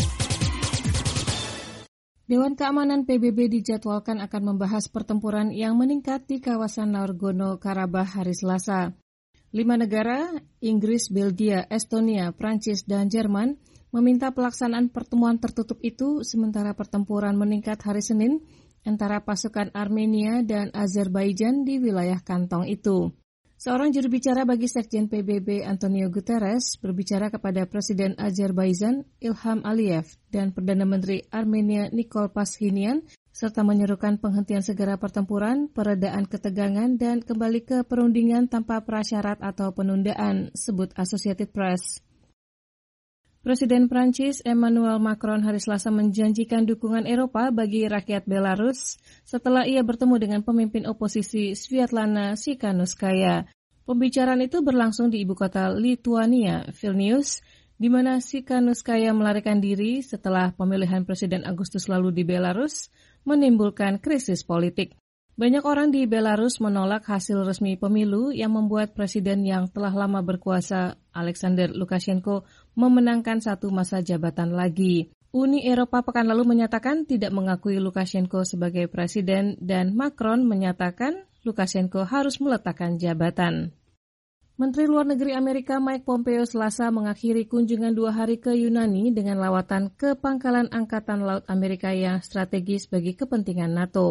Dewan Keamanan PBB dijadwalkan akan membahas pertempuran yang meningkat di kawasan Nagorno-Karabakh hari Selasa. 5 negara, Inggris, Belgia, Estonia, Prancis, dan Jerman, meminta pelaksanaan pertemuan tertutup itu sementara pertempuran meningkat hari Senin antara pasukan Armenia dan Azerbaijan di wilayah kantong itu. Seorang juru bicara bagi Sekjen PBB Antonio Guterres berbicara kepada Presiden Azerbaijan Ilham Aliyev dan Perdana Menteri Armenia Nikol Pashinyan serta menyerukan penghentian segera pertempuran, peredaan ketegangan, dan kembali ke perundingan tanpa prasyarat atau penundaan, sebut Associated Press. Presiden Prancis Emmanuel Macron hari Selasa menjanjikan dukungan Eropa bagi rakyat Belarus setelah ia bertemu dengan pemimpin oposisi Sviatlana Tsikhanouskaya. Pembicaraan itu berlangsung di ibu kota Lituania, Vilnius, di mana Tsikhanouskaya melarikan diri setelah pemilihan Presiden Agustus lalu di Belarus menimbulkan krisis politik. Banyak orang di Belarus menolak hasil resmi pemilu yang membuat presiden yang telah lama berkuasa, Alexander Lukashenko, memenangkan satu masa jabatan lagi. Uni Eropa pekan lalu menyatakan tidak mengakui Lukashenko sebagai presiden dan Macron menyatakan Lukashenko harus meletakkan jabatan. Menteri Luar Negeri Amerika Mike Pompeo Selasa mengakhiri kunjungan 2 hari ke Yunani dengan lawatan ke pangkalan Angkatan Laut Amerika yang strategis bagi kepentingan NATO.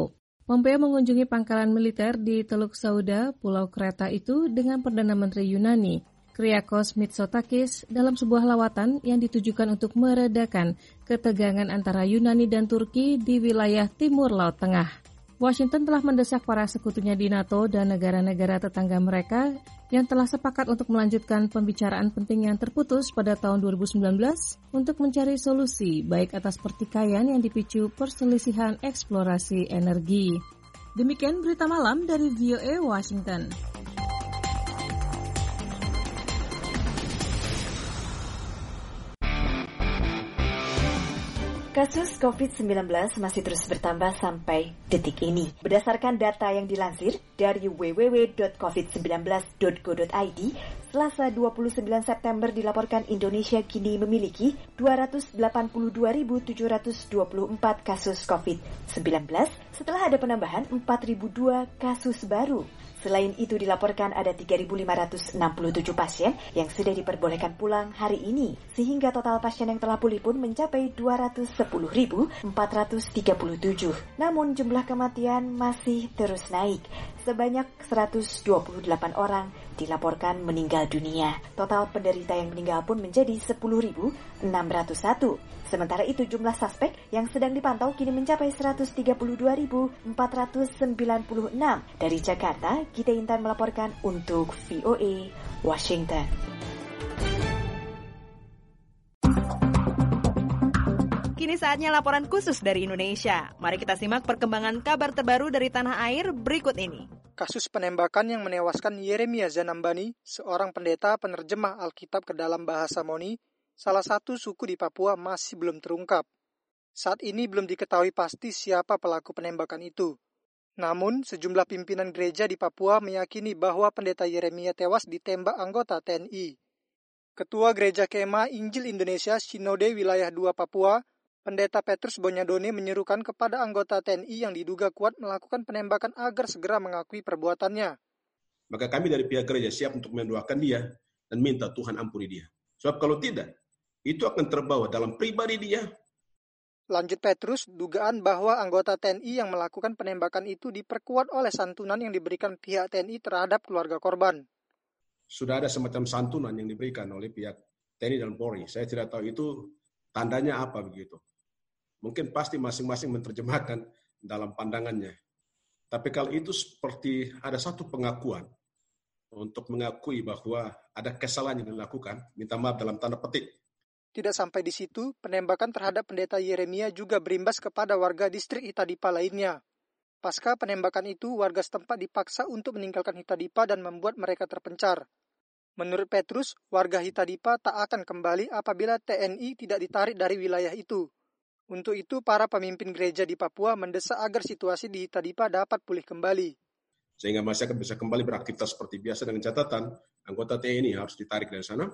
Pompeo mengunjungi pangkalan militer di Teluk Sauda, Pulau Kreta itu dengan Perdana Menteri Yunani, Kyriakos Mitsotakis, dalam sebuah lawatan yang ditujukan untuk meredakan ketegangan antara Yunani dan Turki di wilayah Timur Laut Tengah. Washington telah mendesak para sekutunya di NATO dan negara-negara tetangga mereka yang telah sepakat untuk melanjutkan pembicaraan penting yang terputus pada tahun 2019 untuk mencari solusi baik atas pertikaian yang dipicu perselisihan eksplorasi energi. Demikian berita malam dari VOA Washington. Kasus COVID-19 masih terus bertambah sampai detik ini. Berdasarkan data yang dilansir dari www.covid19.go.id, Selasa 29 September dilaporkan Indonesia kini memiliki 282.724 kasus COVID-19 setelah ada penambahan 4.002 kasus baru. Selain itu dilaporkan ada 3.567 pasien yang sudah diperbolehkan pulang hari ini, sehingga total pasien yang telah pulih pun mencapai 210.437. Namun jumlah kematian masih terus naik. Sebanyak 128 orang dilaporkan meninggal dunia. Total penderita yang meninggal pun menjadi 10.601. Sementara itu jumlah suspek yang sedang dipantau kini mencapai 132.496. Dari Jakarta, Gita Intan melaporkan untuk VOA Washington. Kini saatnya laporan khusus dari Indonesia. Mari kita simak perkembangan kabar terbaru dari tanah air berikut ini. Kasus penembakan yang menewaskan Yeremia Zanambani, seorang pendeta penerjemah Alkitab ke dalam bahasa Moni, salah satu suku di Papua, masih belum terungkap. Saat ini belum diketahui pasti siapa pelaku penembakan itu. Namun, sejumlah pimpinan gereja di Papua meyakini bahwa pendeta Yeremia tewas ditembak anggota TNI. Ketua Gereja Kema Injil Indonesia Sinode Wilayah 2 Papua, Pendeta Petrus Bonyadone menyerukan kepada anggota TNI yang diduga kuat melakukan penembakan agar segera mengakui perbuatannya. Maka kami dari pihak gereja siap untuk mendoakan dia dan minta Tuhan ampuni dia. Sebab kalau tidak, itu akan terbawa dalam pribadi dia. Lanjut Petrus, dugaan bahwa anggota TNI yang melakukan penembakan itu diperkuat oleh santunan yang diberikan pihak TNI terhadap keluarga korban. Sudah ada semacam santunan yang diberikan oleh pihak TNI dan Polri. Saya tidak tahu itu tandanya apa begitu. Mungkin pasti masing-masing menerjemahkan dalam pandangannya. Tapi kalau itu seperti ada satu pengakuan untuk mengakui bahwa ada kesalahan yang dilakukan, minta maaf dalam tanda petik. Tidak sampai di situ, penembakan terhadap pendeta Yeremia juga berimbas kepada warga distrik Hitadipa lainnya. Pasca penembakan itu, warga setempat dipaksa untuk meninggalkan Hitadipa dan membuat mereka terpencar. Menurut Petrus, warga Hitadipa tak akan kembali apabila TNI tidak ditarik dari wilayah itu. Untuk itu, para pemimpin gereja di Papua mendesak agar situasi di Hitadipa dapat pulih kembali. Sehingga masyarakat bisa kembali beraktivitas seperti biasa dengan catatan, anggota TNI harus ditarik dari sana.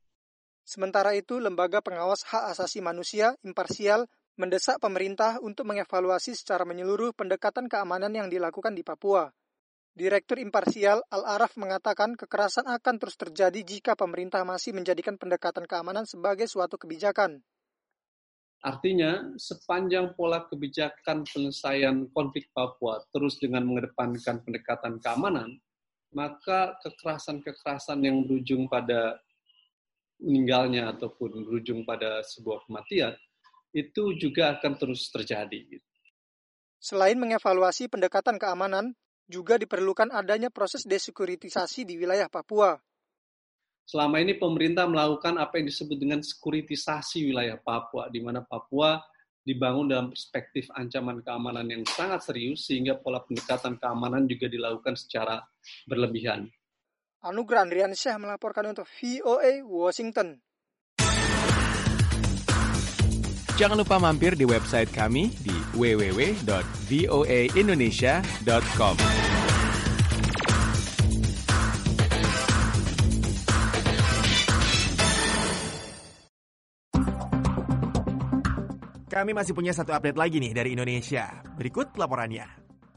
Sementara itu, Lembaga Pengawas Hak Asasi Manusia, Imparsial, mendesak pemerintah untuk mengevaluasi secara menyeluruh pendekatan keamanan yang dilakukan di Papua. Direktur Imparsial Al-Araf mengatakan kekerasan akan terus terjadi jika pemerintah masih menjadikan pendekatan keamanan sebagai suatu kebijakan. Artinya, sepanjang pola kebijakan penyelesaian konflik Papua terus dengan mengedepankan pendekatan keamanan, maka kekerasan-kekerasan yang berujung pada meninggalnya ataupun berujung pada sebuah kematian, itu juga akan terus terjadi. Selain mengevaluasi pendekatan keamanan, juga diperlukan adanya proses desekuritisasi di wilayah Papua. Selama ini pemerintah melakukan apa yang disebut dengan sekuritisasi wilayah Papua, di mana Papua dibangun dalam perspektif ancaman keamanan yang sangat serius, sehingga pola pendekatan keamanan juga dilakukan secara berlebihan. Anugrah Andriansyah melaporkan untuk VOA Washington. Jangan lupa mampir di website kami di www.voaindonesia.com. Kami masih punya satu update lagi nih dari Indonesia. Berikut laporannya.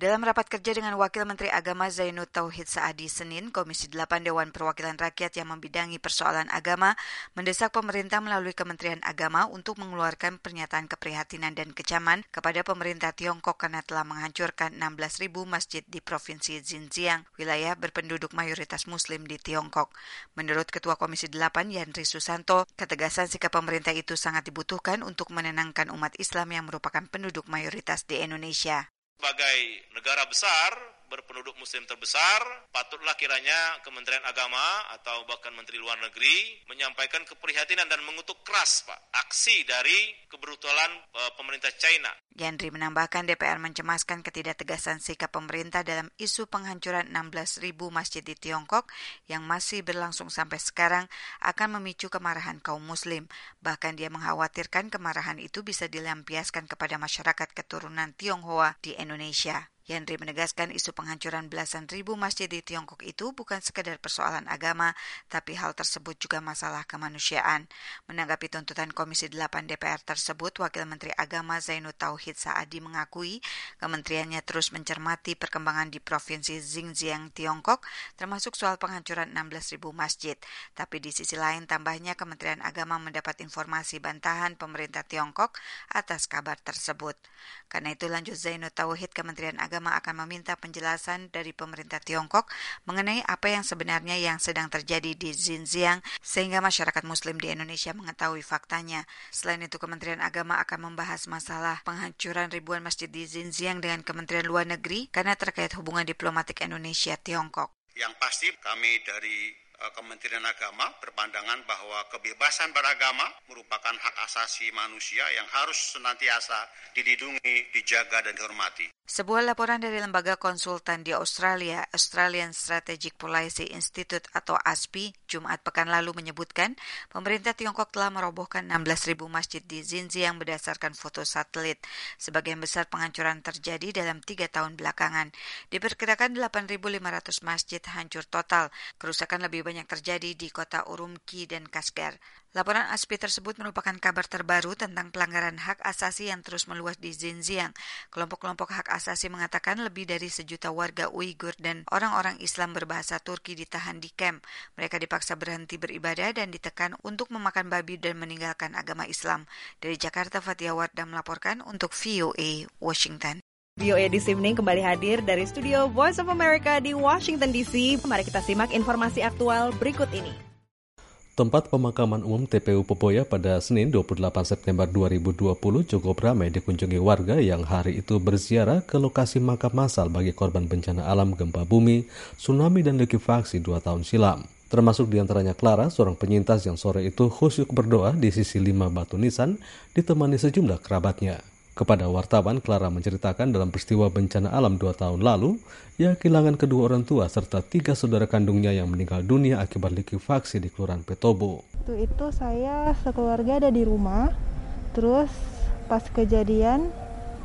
Dalam rapat kerja dengan Wakil Menteri Agama Zainud Tauhid Saadi Senin, Komisi 8 Dewan Perwakilan Rakyat yang membidangi persoalan agama mendesak pemerintah melalui Kementerian Agama untuk mengeluarkan pernyataan keprihatinan dan kecaman kepada pemerintah Tiongkok karena telah menghancurkan 16.000 masjid di Provinsi Xinjiang, wilayah berpenduduk mayoritas Muslim di Tiongkok. Menurut Ketua Komisi 8 Yandri Susanto, ketegasan sikap pemerintah itu sangat dibutuhkan untuk menenangkan umat Islam yang merupakan penduduk mayoritas di Indonesia. Sebagai negara besar, berpenduduk muslim terbesar, patutlah kiranya Kementerian Agama atau bahkan Menteri Luar Negeri menyampaikan keprihatinan dan mengutuk keras aksi dari kebrutalan pemerintah China. Yandri menambahkan DPR mencemaskan ketidaktegasan sikap pemerintah dalam isu penghancuran 16.000 masjid di Tiongkok yang masih berlangsung sampai sekarang akan memicu kemarahan kaum muslim. Bahkan dia mengkhawatirkan kemarahan itu bisa dilampiaskan kepada masyarakat keturunan Tionghoa di Indonesia. Yandri menegaskan isu penghancuran belasan ribu masjid di Tiongkok itu bukan sekedar persoalan agama, tapi hal tersebut juga masalah kemanusiaan. Menanggapi tuntutan Komisi 8 DPR tersebut, Wakil Menteri Agama Zainud Tauhid Saadi mengakui kementeriannya terus mencermati perkembangan di Provinsi Xinjiang, Tiongkok, termasuk soal penghancuran 16.000 masjid. Tapi di sisi lain, tambahnya Kementerian Agama mendapat informasi bantahan pemerintah Tiongkok atas kabar tersebut. Karena itu, lanjut Zainud Tauhid, Kementerian Agama akan meminta penjelasan dari pemerintah Tiongkok mengenai apa yang sebenarnya yang sedang terjadi di Xinjiang sehingga masyarakat Muslim di Indonesia mengetahui faktanya. Selain itu, Kementerian Agama akan membahas masalah penghancuran ribuan masjid di Xinjiang dengan Kementerian Luar Negeri karena terkait hubungan diplomatik Indonesia-Tiongkok. Yang pasti kami dari Kementerian Agama berpandangan bahwa kebebasan beragama merupakan hak asasi manusia yang harus senantiasa dilindungi, dijaga, dan dihormati. Sebuah laporan dari lembaga konsultan di Australia, Australian Strategic Policy Institute atau ASPI, Jumat pekan lalu menyebutkan pemerintah Tiongkok telah merobohkan 16.000 masjid di Xinjiang berdasarkan foto satelit. Sebagian besar penghancuran terjadi dalam 3 tahun belakangan. Diperkirakan 8.500 masjid hancur total. Kerusakan lebih banyak terjadi di kota Urumqi dan Kashgar. Laporan ASPI tersebut merupakan kabar terbaru tentang pelanggaran hak asasi yang terus meluas di Xinjiang. Kelompok-kelompok hak asasi mengatakan lebih dari 1 juta warga Uighur dan orang-orang Islam berbahasa Turki ditahan di kamp. Mereka dipaksa berhenti beribadah dan ditekan untuk memakan babi dan meninggalkan agama Islam. Dari Jakarta, Fathia Wardah melaporkan untuk VOA Washington. VOA This Evening kembali hadir dari studio Voice of America di Washington DC. Mari kita simak informasi aktual berikut ini. Tempat pemakaman umum TPU Popoya pada Senin 28 September 2020 cukup ramai dikunjungi warga yang hari itu berziarah ke lokasi makam massal bagi korban bencana alam gempa bumi, tsunami, dan likuifaksi 2 tahun silam. Termasuk diantaranya Clara, seorang penyintas yang sore itu khusyuk berdoa di sisi 5 batu nisan ditemani sejumlah kerabatnya. Kepada wartawan, Clara menceritakan dalam peristiwa bencana alam 2 tahun lalu, ia kehilangan kedua orang tua serta 3 saudara kandungnya yang meninggal dunia akibat likuifaksi di Kelurahan Petobo. Itu saya sekeluarga ada di rumah, terus pas kejadian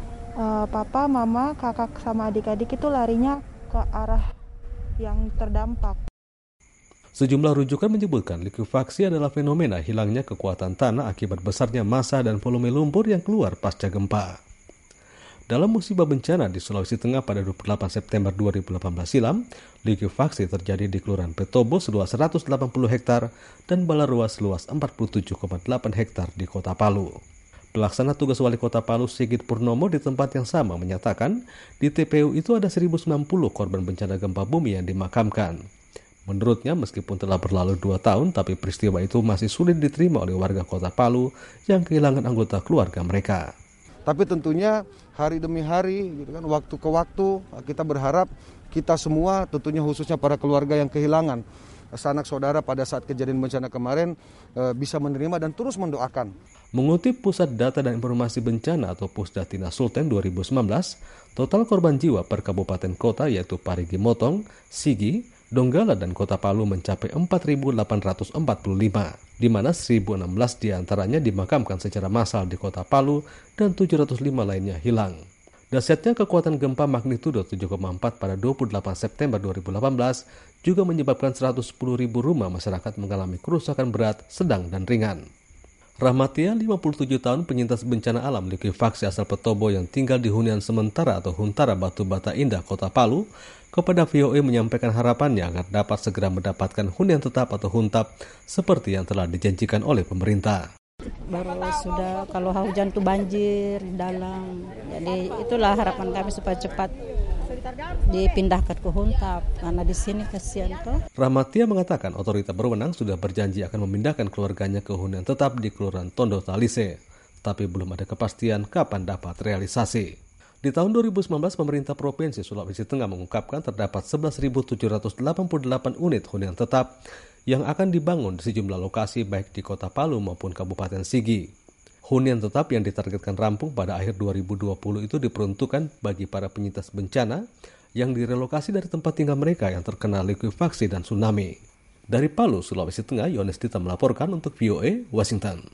papa, mama, kakak sama adik-adik itu larinya ke arah yang terdampak. Sejumlah rujukan menyebutkan likuifaksi adalah fenomena hilangnya kekuatan tanah akibat besarnya massa dan volume lumpur yang keluar pasca gempa. Dalam musibah bencana di Sulawesi Tengah pada 28 September 2018 silam, likuifaksi terjadi di Kelurahan Petobo seluas 180 hektar dan Balaroa seluas 47,8 hektar di Kota Palu. Pelaksana tugas Wali Kota Palu Sigit Purnomo di tempat yang sama menyatakan di TPU itu ada 1.090 korban bencana gempa bumi yang dimakamkan. Menurutnya, meskipun telah berlalu 2 tahun, tapi peristiwa itu masih sulit diterima oleh warga Kota Palu yang kehilangan anggota keluarga mereka. Tapi tentunya hari demi hari, gitu kan, waktu ke waktu, kita berharap kita semua, tentunya khususnya para keluarga yang kehilangan sanak saudara pada saat kejadian bencana kemarin, bisa menerima dan terus mendoakan. Mengutip Pusat Data dan Informasi Bencana atau Pusdatina Sulteng 2019, total korban jiwa per kabupaten kota yaitu Parigi Motong, Sigi, Donggala, dan Kota Palu mencapai 4.845, di mana 1.016 diantaranya dimakamkan secara massal di Kota Palu dan 705 lainnya hilang. Dahsyatnya kekuatan gempa magnitudo 7,4 pada 28 September 2018 juga menyebabkan 110.000 rumah masyarakat mengalami kerusakan berat, sedang, dan ringan. Rahmatia, 57 tahun penyintas bencana alam likuifaksi asal Petobo yang tinggal di hunian sementara atau Huntara Batu Bata Indah, Kota Palu, kepada VOA menyampaikan harapannya agar dapat segera mendapatkan hunian tetap atau huntap seperti yang telah dijanjikan oleh pemerintah. Baru sudah kalau hujan tuh banjir dalam, jadi itulah harapan kami supaya cepat dipindahkan ke huntap karena di sini kasihan tuh. Rahmatia mengatakan otoritas berwenang sudah berjanji akan memindahkan keluarganya ke hunian tetap di Kelurahan Tondo Talise, tapi belum ada kepastian kapan dapat realisasi. Di tahun 2019, pemerintah Provinsi Sulawesi Tengah mengungkapkan terdapat 11.788 unit hunian tetap yang akan dibangun di sejumlah lokasi baik di Kota Palu maupun Kabupaten Sigi. Hunian tetap yang ditargetkan rampung pada akhir 2020 itu diperuntukkan bagi para penyintas bencana yang direlokasi dari tempat tinggal mereka yang terkena likuifaksi dan tsunami. Dari Palu, Sulawesi Tengah, Yones Dita melaporkan untuk VOA, Washington.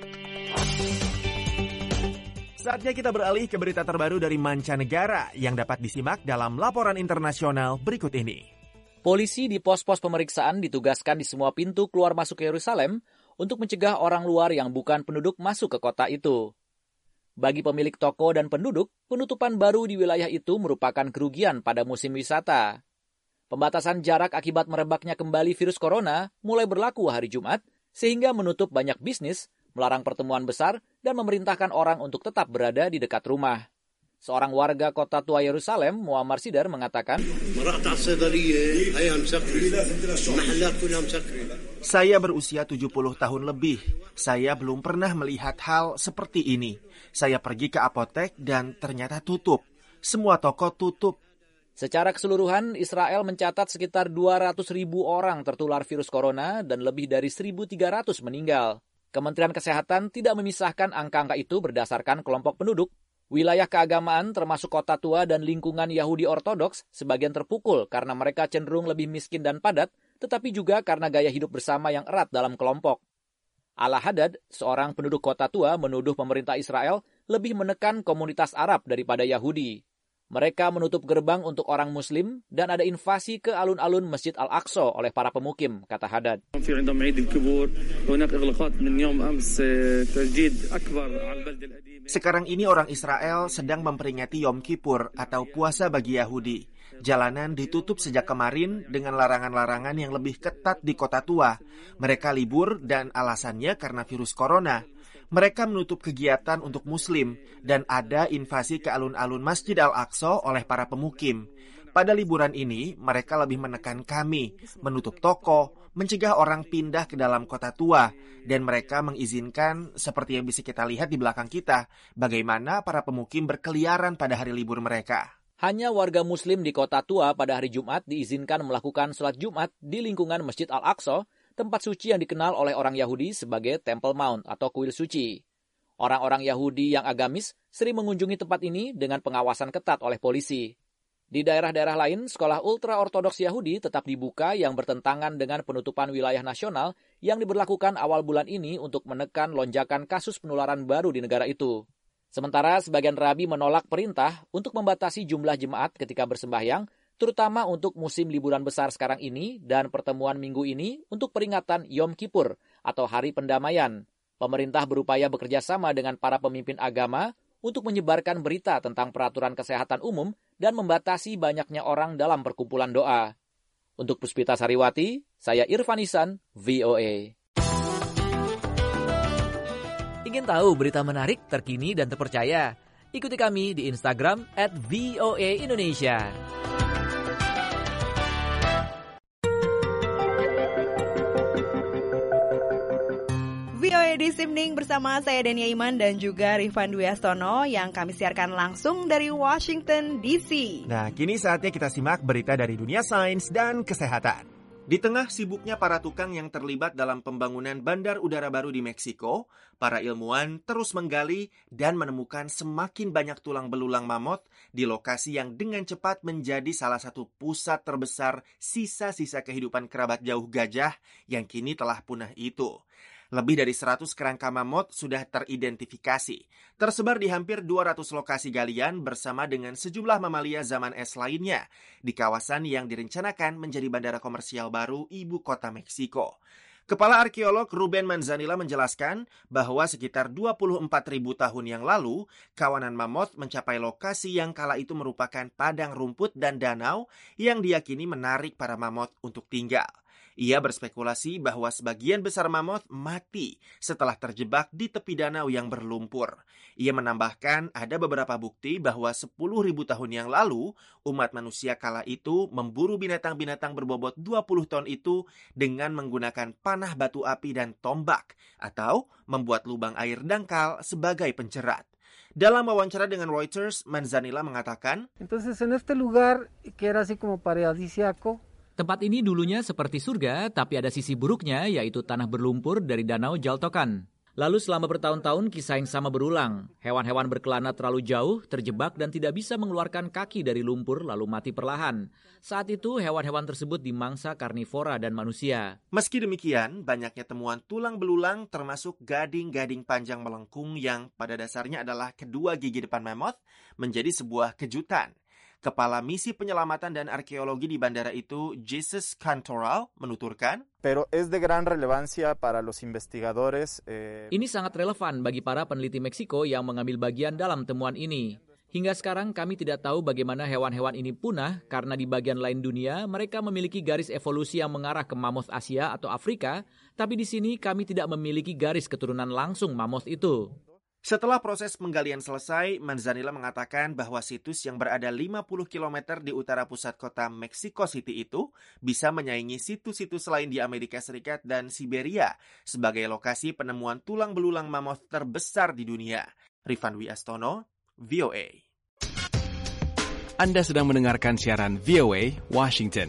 Saatnya kita beralih ke berita terbaru dari mancanegara yang dapat disimak dalam laporan internasional berikut ini. Polisi di pos-pos pemeriksaan ditugaskan di semua pintu keluar masuk ke Yerusalem untuk mencegah orang luar yang bukan penduduk masuk ke kota itu. Bagi pemilik toko dan penduduk, penutupan baru di wilayah itu merupakan kerugian pada musim wisata. Pembatasan jarak akibat merebaknya kembali virus corona mulai berlaku hari Jumat, sehingga menutup banyak bisnis, melarang pertemuan besar, dan memerintahkan orang untuk tetap berada di dekat rumah. Seorang warga kota tua Yerusalem, Muammar Sidar, mengatakan, saya berusia 70 tahun lebih. Saya belum pernah melihat hal seperti ini. Saya pergi ke apotek dan ternyata tutup. Semua toko tutup. Secara keseluruhan, Israel mencatat sekitar 200.000 orang tertular virus corona dan lebih dari 1.300 meninggal. Kementerian Kesehatan tidak memisahkan angka-angka itu berdasarkan kelompok penduduk. Wilayah keagamaan termasuk kota tua dan lingkungan Yahudi Ortodoks sebagian terpukul karena mereka cenderung lebih miskin dan padat, tetapi juga karena gaya hidup bersama yang erat dalam kelompok. Ala Haddad, seorang penduduk kota tua, menuduh pemerintah Israel lebih menekan komunitas Arab daripada Yahudi. Mereka menutup gerbang untuk orang Muslim dan ada invasi ke alun-alun Masjid Al-Aqsa oleh para pemukim, kata Haddad. Sekarang ini orang Israel sedang memperingati Yom Kippur atau puasa bagi Yahudi. Jalanan ditutup sejak kemarin dengan larangan-larangan yang lebih ketat di kota tua. Mereka libur dan alasannya karena virus corona. Mereka menutup kegiatan untuk Muslim dan ada invasi ke alun-alun Masjid Al-Aqsa oleh para pemukim. Pada liburan ini, mereka lebih menekan kami, menutup toko, mencegah orang pindah ke dalam kota tua, dan mereka mengizinkan, seperti yang bisa kita lihat di belakang kita, bagaimana para pemukim berkeliaran pada hari libur mereka. Hanya warga Muslim di kota tua pada hari Jumat diizinkan melakukan sholat Jumat di lingkungan Masjid Al-Aqsa, tempat suci yang dikenal oleh orang Yahudi sebagai Temple Mount atau kuil suci. Orang-orang Yahudi yang agamis sering mengunjungi tempat ini dengan pengawasan ketat oleh polisi. Di daerah-daerah lain, sekolah ultra-ortodoks Yahudi tetap dibuka yang bertentangan dengan penutupan wilayah nasional yang diberlakukan awal bulan ini untuk menekan lonjakan kasus penularan baru di negara itu. Sementara sebagian rabi menolak perintah untuk membatasi jumlah jemaat ketika bersembahyang, terutama untuk musim liburan besar sekarang ini dan pertemuan minggu ini untuk peringatan Yom Kippur atau Hari Pendamaian. Pemerintah berupaya bekerja sama dengan para pemimpin agama untuk menyebarkan berita tentang peraturan kesehatan umum dan membatasi banyaknya orang dalam perkumpulan doa. Untuk Puspita Sariwati, saya Irfan Ihsan, VOA. Ingin tahu berita menarik, terkini, dan terpercaya? Ikuti kami di Instagram @VOA_Indonesia. VOA This Evening bersama saya Dania Iman dan juga Rifan Dwi Astono yang kami siarkan langsung dari Washington DC. Nah, kini saatnya kita simak berita dari dunia sains dan kesehatan. Di tengah sibuknya para tukang yang terlibat dalam pembangunan bandar udara baru di Meksiko, para ilmuwan terus menggali dan menemukan semakin banyak tulang belulang mamut di lokasi yang dengan cepat menjadi salah satu pusat terbesar sisa-sisa kehidupan kerabat jauh gajah yang kini telah punah itu. Lebih dari 100 kerangka mamut sudah teridentifikasi, tersebar di hampir 200 lokasi galian bersama dengan sejumlah mamalia zaman es lainnya di kawasan yang direncanakan menjadi bandara komersial baru ibu kota Meksiko. Kepala arkeolog Ruben Manzanilla menjelaskan bahwa sekitar 24.000 tahun yang lalu, kawanan mammoth mencapai lokasi yang kala itu merupakan padang rumput dan danau yang diyakini menarik para mammoth untuk tinggal. Ia berspekulasi bahwa sebagian besar mammoth mati setelah terjebak di tepi danau yang berlumpur. Ia menambahkan ada beberapa bukti bahwa 10.000 tahun yang lalu, umat manusia kala itu memburu binatang-binatang berbobot 20 ton itu dengan menggunakan panah batu api dan tombak, atau membuat lubang air dangkal sebagai pencerat. Dalam wawancara dengan Reuters, Manzanilla mengatakan, Entonces, en este lugar, que era así como paradisíaco, tempat ini dulunya seperti surga, tapi ada sisi buruknya, yaitu tanah berlumpur dari danau Jaltokan. Lalu selama bertahun-tahun kisah yang sama berulang. Hewan-hewan berkelana terlalu jauh, terjebak dan tidak bisa mengeluarkan kaki dari lumpur lalu mati perlahan. Saat itu hewan-hewan tersebut dimangsa karnivora dan manusia. Meski demikian, banyaknya temuan tulang belulang termasuk gading-gading panjang melengkung yang pada dasarnya adalah kedua gigi depan mammoth menjadi sebuah kejutan. Kepala Misi Penyelamatan dan Arkeologi di bandara itu, Jesus Cantoral, menuturkan, Pero es de gran relevancia para los investigadores. Ini sangat relevan bagi para peneliti Meksiko yang mengambil bagian dalam temuan ini. Hingga sekarang kami tidak tahu bagaimana hewan-hewan ini punah karena di bagian lain dunia mereka memiliki garis evolusi yang mengarah ke mammoth Asia atau Afrika, tapi di sini kami tidak memiliki garis keturunan langsung mammoth itu. Setelah proses penggalian selesai, Manzanilla mengatakan bahwa situs yang berada 50 km di utara pusat kota Mexico City itu bisa menyaingi situs-situs lain di Amerika Serikat dan Siberia sebagai lokasi penemuan tulang belulang mammoth terbesar di dunia. Rifan Wiastono, VOA. Anda sedang mendengarkan siaran VOA Washington.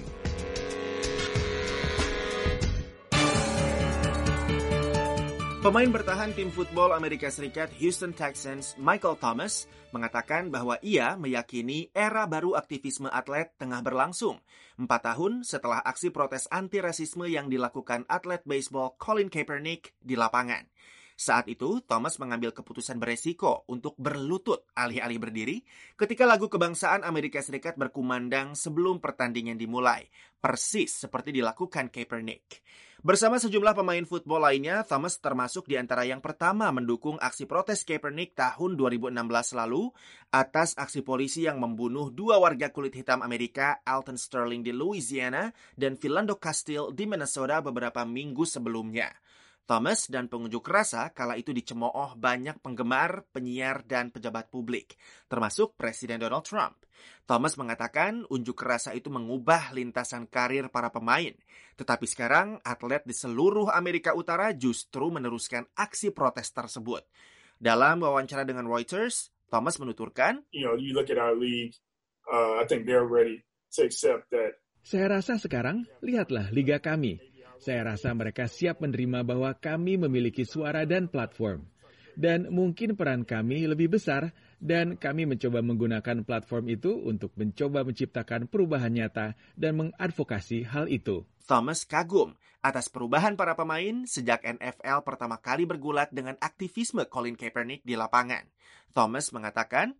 Pemain bertahan tim football Amerika Serikat Houston Texans, Michael Thomas, mengatakan bahwa ia meyakini era baru aktivisme atlet tengah berlangsung. 4 tahun setelah aksi protes anti-rasisme yang dilakukan atlet baseball Colin Kaepernick di lapangan. Saat itu, Thomas mengambil keputusan beresiko untuk berlutut alih-alih berdiri ketika lagu kebangsaan Amerika Serikat berkumandang sebelum pertandingan dimulai, persis seperti dilakukan Kaepernick. Bersama sejumlah pemain football lainnya, Thomas termasuk di antara yang pertama mendukung aksi protes Kaepernick tahun 2016 lalu atas aksi polisi yang membunuh 2 warga kulit hitam Amerika, Alton Sterling di Louisiana dan Philando Castile di Minnesota beberapa minggu sebelumnya. Thomas dan pengunjuk rasa kala itu dicemooh banyak penggemar, penyiar, dan pejabat publik, termasuk Presiden Donald Trump. Thomas mengatakan unjuk rasa itu mengubah lintasan karir para pemain. Tetapi sekarang, atlet di seluruh Amerika Utara justru meneruskan aksi protes tersebut. Dalam wawancara dengan Reuters, Thomas menuturkan, You look at our league, I think they're ready to accept that. Saya rasa sekarang, lihatlah liga kami. Saya rasa mereka siap menerima bahwa kami memiliki suara dan platform. Dan mungkin peran kami lebih besar, dan kami mencoba menggunakan platform itu untuk mencoba menciptakan perubahan nyata dan mengadvokasi hal itu. Thomas kagum atas perubahan para pemain sejak NFL pertama kali bergulat dengan aktivisme Colin Kaepernick di lapangan. Thomas mengatakan,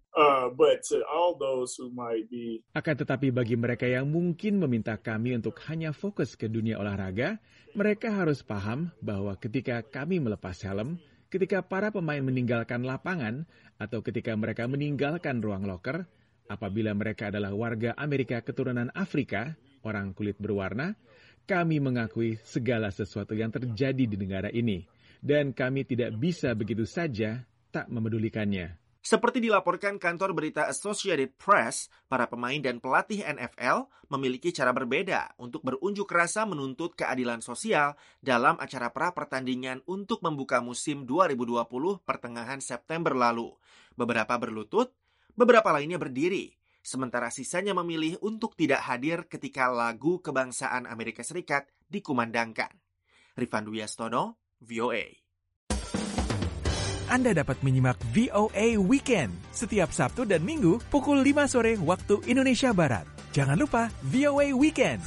Akan tetapi bagi mereka yang mungkin meminta kami untuk hanya fokus ke dunia olahraga, mereka harus paham bahwa ketika kami melepas helm, ketika para pemain meninggalkan lapangan, atau ketika mereka meninggalkan ruang loker, apabila mereka adalah warga Amerika keturunan Afrika, orang kulit berwarna, kami mengakui segala sesuatu yang terjadi di negara ini, dan kami tidak bisa begitu saja tak memedulikannya. Seperti dilaporkan kantor berita Associated Press, para pemain dan pelatih NFL memiliki cara berbeda untuk berunjuk rasa menuntut keadilan sosial dalam acara pra-pertandingan untuk membuka musim 2020 pertengahan September lalu. Beberapa berlutut, beberapa lainnya berdiri, sementara sisanya memilih untuk tidak hadir ketika lagu kebangsaan Amerika Serikat dikumandangkan. Rifan Wiastono, VOA. Anda dapat menyimak VOA Weekend setiap Sabtu dan Minggu pukul 5 sore waktu Indonesia Barat. Jangan lupa VOA Weekend.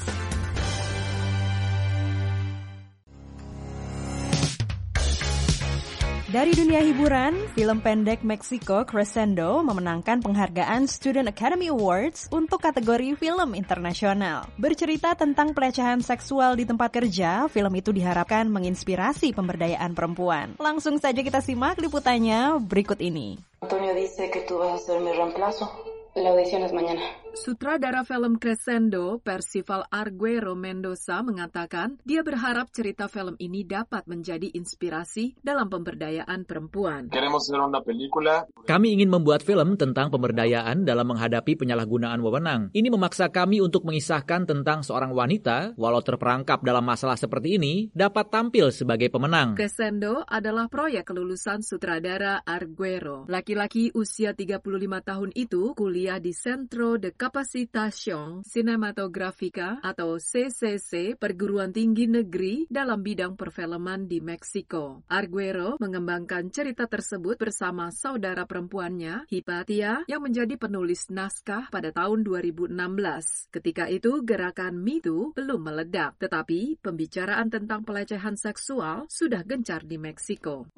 Dari dunia hiburan, film pendek Meksiko Crescendo memenangkan penghargaan Student Academy Awards untuk kategori film internasional. Bercerita tentang pelecehan seksual di tempat kerja, film itu diharapkan menginspirasi pemberdayaan perempuan. Langsung saja kita simak liputannya berikut ini. Antonio dice que tú vas a ser mi reemplazo. La audición es mañana. Sutradara film Crescendo, Percival Arguero Mendoza, mengatakan dia berharap cerita film ini dapat menjadi inspirasi dalam pemberdayaan perempuan. Kami ingin membuat film tentang pemberdayaan dalam menghadapi penyalahgunaan wewenang. Ini memaksa kami untuk mengisahkan tentang seorang wanita, walau terperangkap dalam masalah seperti ini, dapat tampil sebagai pemenang. Crescendo adalah proyek kelulusan sutradara Arguero. Laki-laki usia 35 tahun itu kuliah di Centro de Capacitación Cinematográfica atau CCC Perguruan Tinggi Negeri dalam bidang perfilman di Meksiko. Arguero mengembangkan cerita tersebut bersama saudara perempuannya, Hipatia, yang menjadi penulis naskah pada tahun 2016. Ketika itu, gerakan Me Too belum meledak, tetapi pembicaraan tentang pelecehan seksual sudah gencar di Meksiko.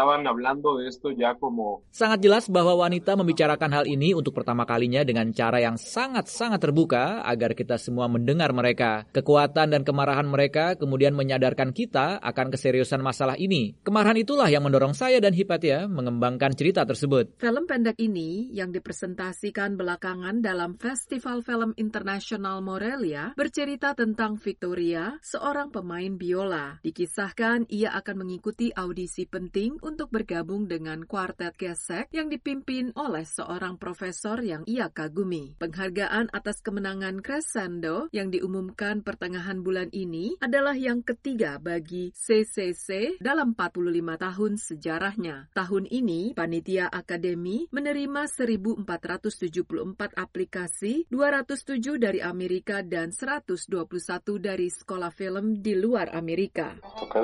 Sangat jelas bahwa wanita membicarakan hal ini untuk pertama kalinya dengan cara yang sangat-sangat terbuka agar kita semua mendengar mereka. Kekuatan dan kemarahan mereka kemudian menyadarkan kita akan keseriusan masalah ini. Kemarahan itulah yang mendorong saya dan Hipatia mengembangkan cerita tersebut. Film pendek ini yang dipresentasikan belakangan dalam Festival Film Internasional Morelia bercerita tentang Victoria, seorang pemain biola. Dikisahkan ia akan mengikuti audisi penting untuk bergabung dengan kuartet gesek yang dipimpin oleh seorang profesor yang ia kagumi. Penghargaan atas kemenangan Crescendo yang diumumkan pertengahan bulan ini adalah yang ketiga bagi CCC dalam 45 tahun sejarahnya. Tahun ini, Panitia Akademi menerima 1.474 aplikasi, 207 dari Amerika dan 121 dari sekolah film di luar Amerika.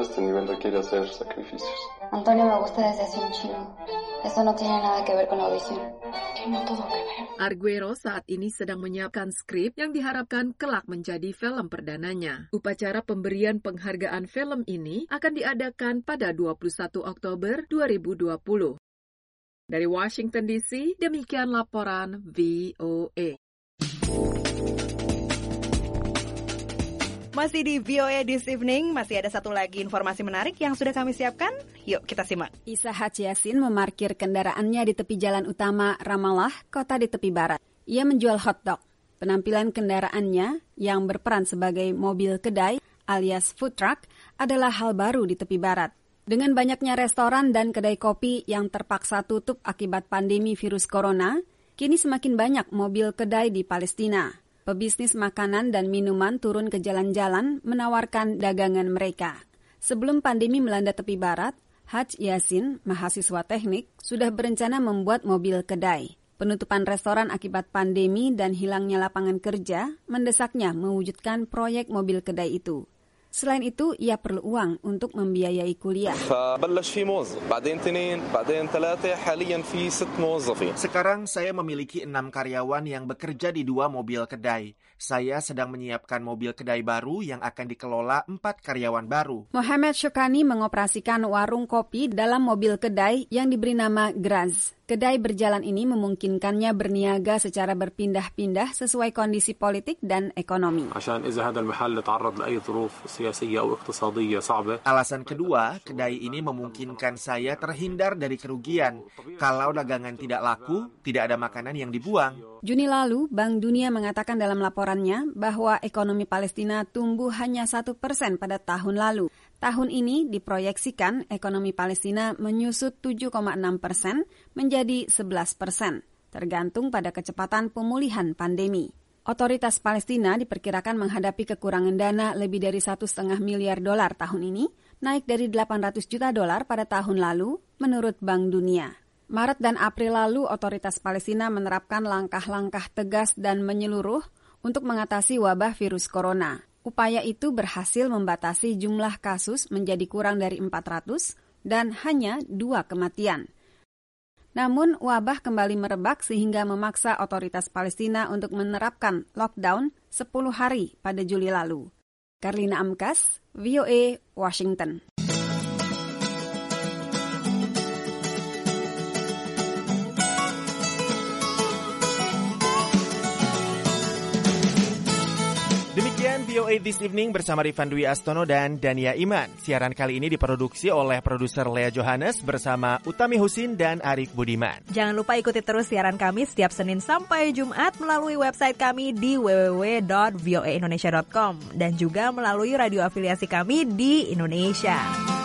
Antonio me gusta desde hace un chingo. Eso no tiene nada que ver con la audición. Tiene todo que ver. Arguero saat ini sedang menyiapkan skrip yang diharapkan kelak menjadi film perdananya. Upacara pemberian penghargaan film ini akan diadakan pada 21 Oktober 2020. Dari Washington DC, demikian laporan VOA. Masih di VOA This Evening, masih ada satu lagi informasi menarik yang sudah kami siapkan. Yuk kita simak. Isa Haji Yasin memarkir kendaraannya di tepi jalan utama Ramallah, kota di tepi barat. Ia menjual hotdog. Penampilan kendaraannya yang berperan sebagai mobil kedai alias food truck adalah hal baru di tepi barat. Dengan banyaknya restoran dan kedai kopi yang terpaksa tutup akibat pandemi virus corona, kini semakin banyak mobil kedai di Palestina. Pebisnis makanan dan minuman turun ke jalan-jalan menawarkan dagangan mereka. Sebelum pandemi melanda tepi barat, Haj Yasin, mahasiswa teknik, sudah berencana membuat mobil kedai. Penutupan restoran akibat pandemi dan hilangnya lapangan kerja mendesaknya mewujudkan proyek mobil kedai itu. Selain itu, ia perlu uang untuk membiayai kuliah. Sekarang saya memiliki 6 karyawan yang bekerja di 2 mobil kedai. Saya sedang menyiapkan mobil kedai baru yang akan dikelola 4 karyawan baru. Mohamed Syukani mengoperasikan warung kopi dalam mobil kedai yang diberi nama Graz. Kedai berjalan ini memungkinkannya berniaga secara berpindah-pindah sesuai kondisi politik dan ekonomi. Alasan kedua, kedai ini memungkinkan saya terhindar dari kerugian. Kalau dagangan tidak laku, tidak ada makanan yang dibuang. Juni lalu, Bank Dunia mengatakan dalam laporannya bahwa ekonomi Palestina tumbuh hanya 1% pada tahun lalu. Tahun ini diproyeksikan ekonomi Palestina menyusut 7,6% menjadi 11%, tergantung pada kecepatan pemulihan pandemi. Otoritas Palestina diperkirakan menghadapi kekurangan dana lebih dari $1,5 miliar tahun ini, naik dari $800 juta pada tahun lalu, menurut Bank Dunia. Maret dan April lalu, otoritas Palestina menerapkan langkah-langkah tegas dan menyeluruh untuk mengatasi wabah virus corona. Upaya itu berhasil membatasi jumlah kasus menjadi kurang dari 400 dan hanya 2 kematian. Namun, wabah kembali merebak sehingga memaksa otoritas Palestina untuk menerapkan lockdown 10 hari pada Juli lalu. Karlina Amkas, VOA, Washington. VOA This Evening bersama Rifan Dwi Astono dan Dania Iman. Siaran kali ini diproduksi oleh produser Lea Johannes bersama Utami Husin dan Arif Budiman. Jangan lupa ikuti terus siaran kami setiap Senin sampai Jumat melalui website kami di www.voaindonesia.com dan juga melalui radio afiliasi kami di Indonesia.